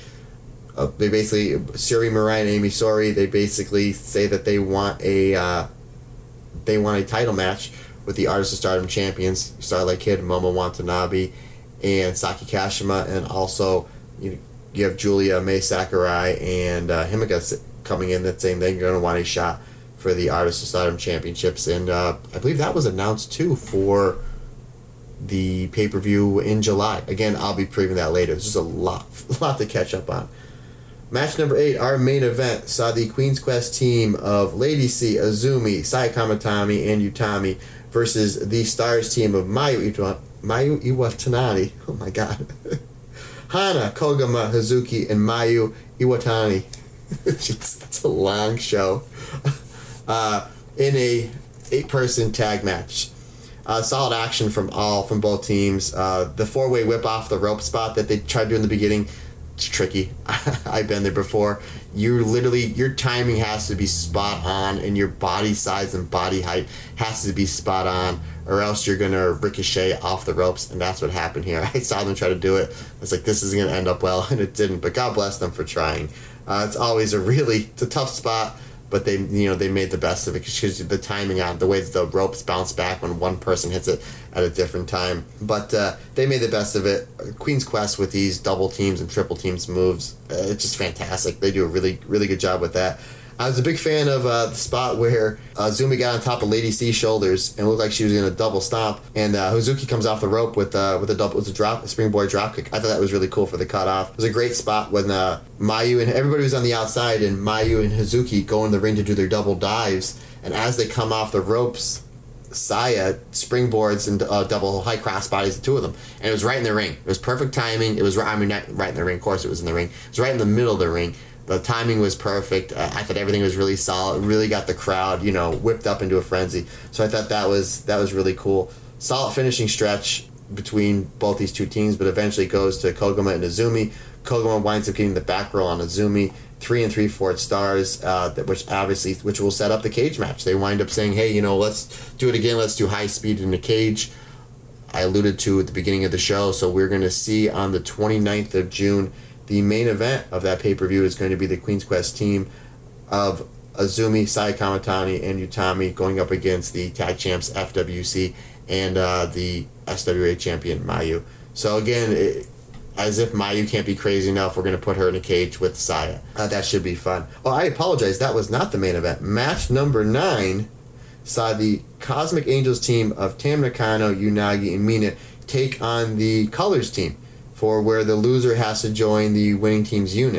Shuri, Mirai, and Amy Sori, they basically say that they want a title match with the Artists of Stardom champions, Starlight Kid, Momo Watanabe, and Saki Kashima, and also you have Julia, Mai Sakurai, and Himeka coming in that's saying they're going to want a shot for the Artists of Stardom championships, and I believe that was announced too for the pay-per-view in July. Again, I'll be previewing that later. There's just a lot to catch up on. Match number 8, our main event, saw the Queen's Quest team of Lady C, Azumi, Saya Kamatani, and Utami versus the Stars team of Mayu Iwatani. Oh my god. Hana, Kogama, Hazuki, and Mayu Iwatani. It's a long show. In a 8-person tag match. Solid action from both teams. The 4-way whip off the rope spot that they tried to do in the beginning, it's tricky. I've been there before. Your timing has to be spot on, and your body size and body height has to be spot on, or else you're going to ricochet off the ropes, and that's what happened here. I saw them try to do it. It's like, this isn't going to end up well, and it didn't, but God bless them for trying. It's always it's a tough spot, but they made the best of it because the timing on the way that the ropes bounce back when one person hits it at a different time. But they made the best of it. Queen's Quest with these double teams and triple teams moves, it's just fantastic. They do a really, really good job with that. I was a big fan of the spot where Azumi got on top of Lady C's shoulders and looked like she was going to double stomp, and Hazuki comes off the rope with a springboard drop kick. I thought that was really cool for the cutoff. It was a great spot when Mayu and everybody was on the outside, and Mayu and Hazuki go in the ring to do their double dives, and as they come off the ropes, Saya springboards and double high cross bodies, the two of them, and it was right in the ring. It was perfect timing. It was not right in the ring. Of course, it was in the ring. It was right in the middle of the ring. The timing was perfect. I thought everything was really solid. It really got the crowd, whipped up into a frenzy. So I thought that was really cool. Solid finishing stretch between both these two teams, but eventually goes to Kogama and Azumi. Kogama winds up getting the back roll on Azumi. 3 3/4 stars, which will set up the cage match. They wind up saying, hey, let's do it again. Let's do high speed in the cage. I alluded to at the beginning of the show. So we're going to see on the 29th of June, the main event of that pay-per-view is going to be the Queen's Quest team of Azumi, Saya Kamatani, and Utami going up against the tag champs FWC and the SWA champion Mayu. So again, as if Mayu can't be crazy enough, we're going to put her in a cage with Saya. That should be fun. Oh, I apologize. That was not the main event. Match number 9 saw the Cosmic Angels team of Tam Nakano, Unagi, and Mina take on the Colors team for where the loser has to join the winning team's unit.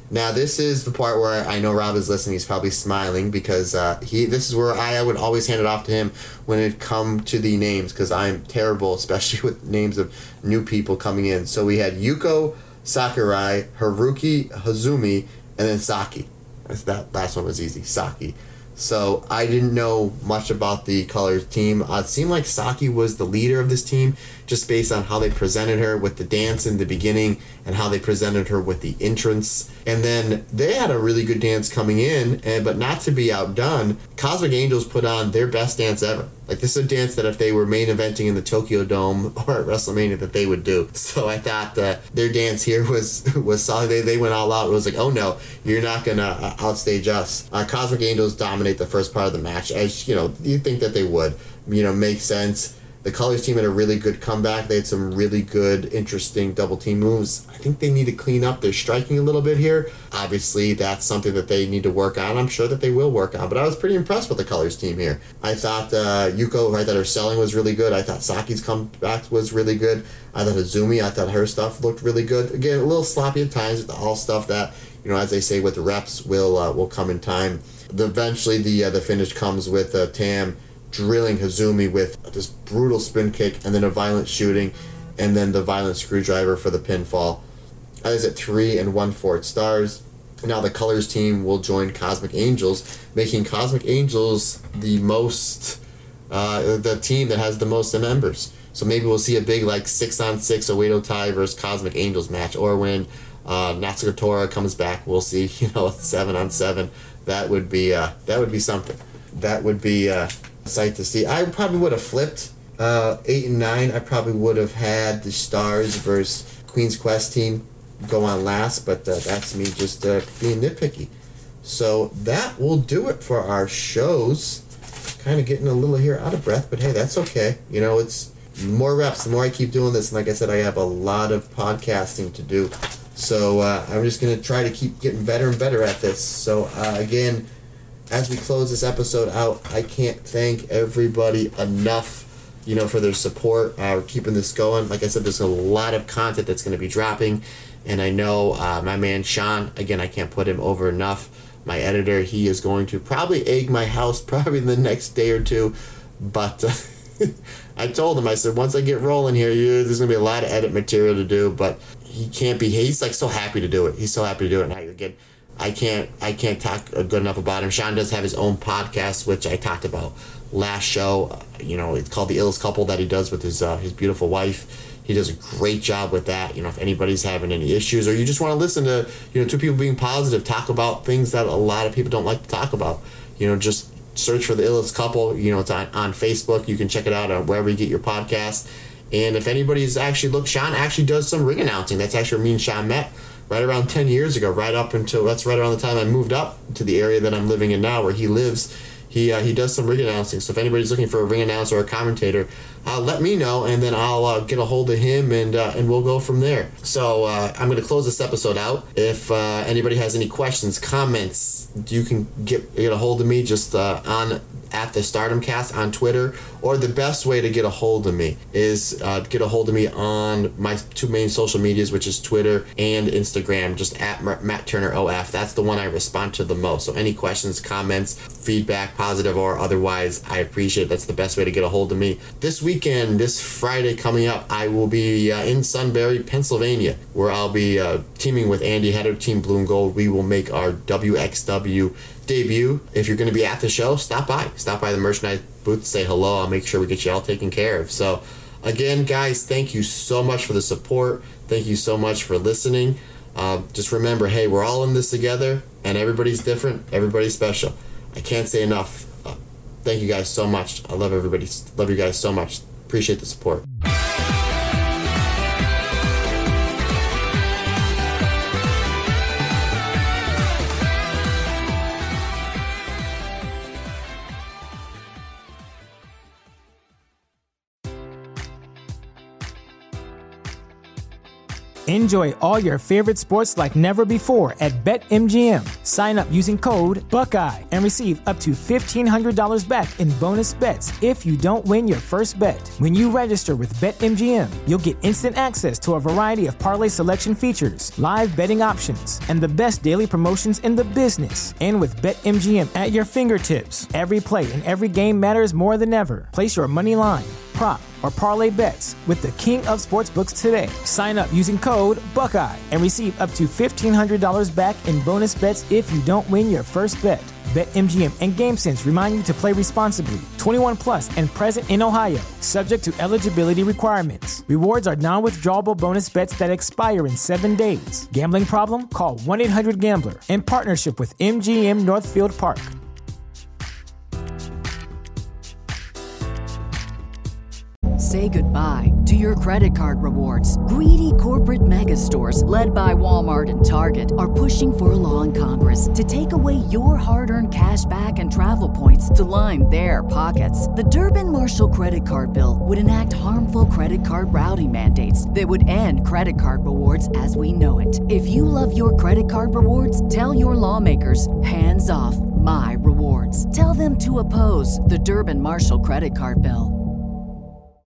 Now, this is the part where I know Rob is listening. He's probably smiling because this is where I would always hand it off to him when it come to the names, because I'm terrible, especially with names of new people coming in. So we had Yuko Sakurai, Haruki Hazumi, and then Saki. That last one was easy, Saki. So I didn't know much about the Colors team. It seemed like Saki was the leader of this team, just based on how they presented her with the dance in the beginning and how they presented her with the entrance. And then they had a really good dance coming in, but not to be outdone, Cosmic Angels put on their best dance ever. Like, this is a dance that if they were main eventing in the Tokyo Dome or at WrestleMania that they would do. So I thought their dance here was solid. They went all out. It was like, oh no, you're not going to outstage us. Cosmic Angels dominate the first part of the match, as you think that they would. Makes sense. The Colors team had a really good comeback. They had some really good, interesting double team moves. I think they need to clean up their striking a little bit here. Obviously, that's something that they need to work on. I'm sure that they will work on, but I was pretty impressed with the Colors team here. I thought Yuko, I thought her selling was really good. I thought Saki's comeback was really good. I thought Azumi, I thought her stuff looked really good. Again, a little sloppy at times, with all stuff that, as they say with the reps, will come in time. Eventually, the finish comes with Tam drilling Hazumi with this brutal spin kick and then a violent shooting and then the violent screwdriver for the pinfall. That is at 3 1/4 stars. Now the Colors team will join Cosmic Angels, making Cosmic Angels the team that has the most members. So maybe we'll see a big 6-on-6 Oedo Tai versus Cosmic Angels match, or when Natsuko Tora comes back, we'll see 7-on-7. That would be something. That would be a sight to see. I probably would have flipped 8 and 9. I probably would have had the Stars versus Queen's Quest team go on last, but that's me just being nitpicky. So that will do it for our shows. Kind of getting a little here out of breath, but hey, that's okay. It's more reps. The more I keep doing this, and like I said, I have a lot of podcasting to do. So I'm just going to try to keep getting better and better at this. So again, as we close this episode out, I can't thank everybody enough, for their support. We're keeping this going. Like I said, there's a lot of content that's going to be dropping. And I know my man Sean, again, I can't put him over enough. My editor, he is going to probably egg my house probably in the next day or two. But I told him, I said, once I get rolling here, there's going to be a lot of edit material to do. But he's so happy to do it. He's so happy to do it. Now you're getting... I can't talk good enough about him. Sean does have his own podcast, which I talked about last show. It's called The Illest Couple, that he does with his beautiful wife. He does a great job with that. If anybody's having any issues, or you just want to listen to two people being positive, talk about things that a lot of people don't like to talk about. Just search for The Illest Couple. It's on Facebook. You can check it out on wherever you get your podcast. And if anybody's actually Sean actually does some ring announcing. That's actually where me and Sean met. Right around 10 years ago, that's right around the time I moved up to the area that I'm living in now, where he lives. He does some ring announcing. So if anybody's looking for a ring announcer or a commentator, let me know, and then I'll get a hold of him, and we'll go from there. So I'm going to close this episode out. If anybody has any questions, comments, you can get a hold of me just at the Stardom Cast on Twitter, or the best way to get a hold of me is get a hold of me on my two main social medias, which is Twitter and Instagram, just at Matt Turner OF. That's the one I respond to the most. So any questions, comments, feedback, positive or otherwise, I appreciate it. That's the best way to get a hold of me. This weekend, this Friday coming up, I will be in Sunbury, Pennsylvania, where I'll be teaming with Andy Header, Team Blue and Gold. We will make our WXW debut. If you're going to be at the show, stop by the merchandise booth, say hello. I'll make sure we get you all taken care of. So again, guys, thank you so much for the support. Thank you so much for listening. Just remember, hey, we're all in this together, and everybody's different, everybody's special. I can't say enough. Thank you guys so much. I love everybody. Love you guys so much. Appreciate the support. Enjoy all your favorite sports like never before at BetMGM. Sign up using code Buckeye and receive up to $1,500 back in bonus bets if you don't win your first bet. When you register with BetMGM, you'll get instant access to a variety of parlay selection features, live betting options, and the best daily promotions in the business. And with BetMGM at your fingertips, every play and every game matters more than ever. Place your money line, prop, or parlay bets with the king of sportsbooks today. Sign up using code Buckeye and receive up to $1,500 back in bonus bets if you don't win your first bet. BetMGM and GameSense remind you to play responsibly. 21 plus and present in Ohio, subject to eligibility requirements. Rewards are non-withdrawable bonus bets that expire in 7 days. Gambling problem? Call 1-800-GAMBLER. In partnership with MGM Northfield Park. Say goodbye to your credit card rewards. Greedy corporate mega stores, led by Walmart and Target, are pushing for a law in Congress to take away your hard-earned cash back and travel points to line their pockets. The Durbin-Marshall credit card bill would enact harmful credit card routing mandates that would end credit card rewards as we know it. If you love your credit card rewards, tell your lawmakers, hands off my rewards. Tell them to oppose the Durbin-Marshall credit card bill.